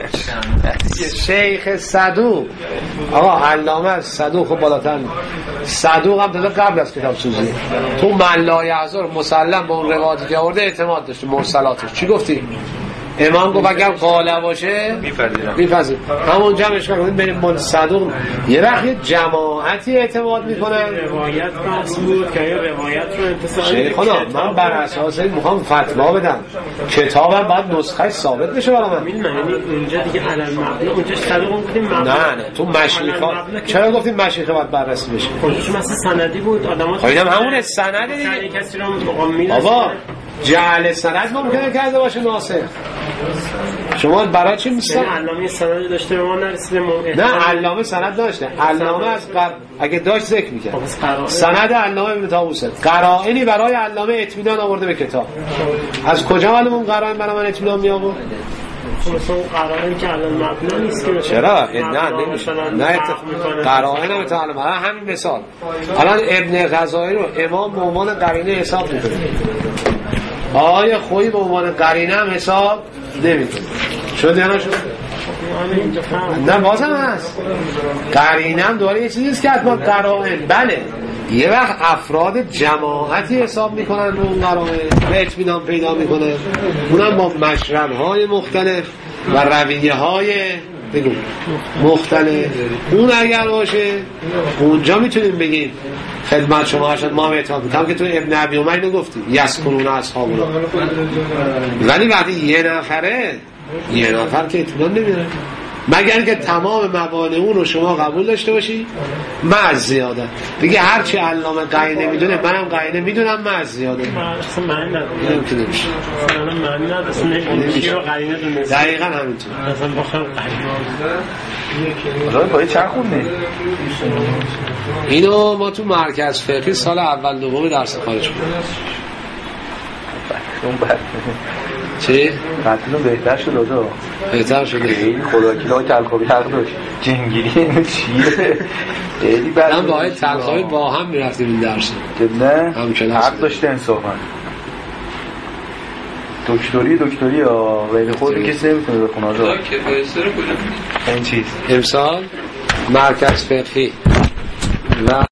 شیخ صدوق آقا علامه صدوق خب بالاتر صدوق هم داده قبل از کتاب سوزی. تو ملای اعذار مسلم با اون روایتی که آورده اعتماد داشته، مرسلاتش چی گفتی؟ امام گفت اگر قاله باشه میپذیرم. همون جمعش کنید بریم با صدوق. یه وقت یه جماعتی اعتماد میکنن. روایت بحث بود که یه روایت رو انتصاب شیخ خدا من بر اساس این میخوام فتوا بدم، کتابم باید نسخه ثابت بشه برای من. یعنی اونجا دیگه علل مبنی اونجا صدوق گفتیم نه نه تو مشایخ چرا گفتیم مشایخ باید بررسی بشه؟ خودش مثلا سندی بود آدمات خودم همون سند دیگه کسی رو مقام بابا جعل سند ممکنه کرده باشه ناسخ. شما برای چی میستن؟ علامه سند داشته به ما نرسیده. نه علامه سند داشته، علامه از قر... اگه داشت ذکر میکرد سند علامه ابن طاووسه. قرائنی برای علامه اطمینان آورده به کتاب. از کجا معلوم اون قرائن برای من اطمینان می آورد؟ مثلا قرائن که علل مبنا نیست که چرا؟ نه نمیشه. نه قرائن هم تعلم. الان همین مثال الان ابن غزالی رو امام به عنوان قرینه حساب میکنه، آیا خویی به عنوان قرینه هم حساب نمیکنه. شد یا نشد؟ نه بازم هست قرینه هم داره یه چیزیست که حتما قرائن. بله یه وقت افراد جماعتی حساب میکنن به اون قرائن و اطمینان پیدا میکنه، اونم با مشرب‌های مختلف و رویه‌های بگو مختلف. اون اگر باشه اونجا میتونیم بگیم خدمت شما هاشد ما اعتماد میکنم که تو ابن ابی عمر اینو گفتی یسکرون اصحابنا. ولی وقتی یه نفره یه نفر که اطمینان نمیره مگر که تمام موانع اون رو شما قبول داشته باشی مع زیاده. دیگه هرچی علامه قاعده میدونه منم قاعده میدونم مع زیاده. اصلا معنی نداره. نمیتونه بشه. اصلا معنی نداره. اصلا نمیشه رو قاعده دونست. دقیقاً همینطور. اصلا بخوام قاعده باید چند خونده؟ اینو ما تو مرکز فقهی سال اول دوم درس خارج کنیم. اون بعد چی؟ قطعیتون بهتر شده دادا بهتر شده خیلی خدا کلا تلخابی حق داشت جنگیری اینو چیه خیلی بد من با های تلخابی با هم میرفتیم این درس که نه هم کلاس حق داشته انصافا دکتری دکتری ها ویلی خود کسی نمیتونه بخونه آزاد این چیز امسال مرکز فقهی و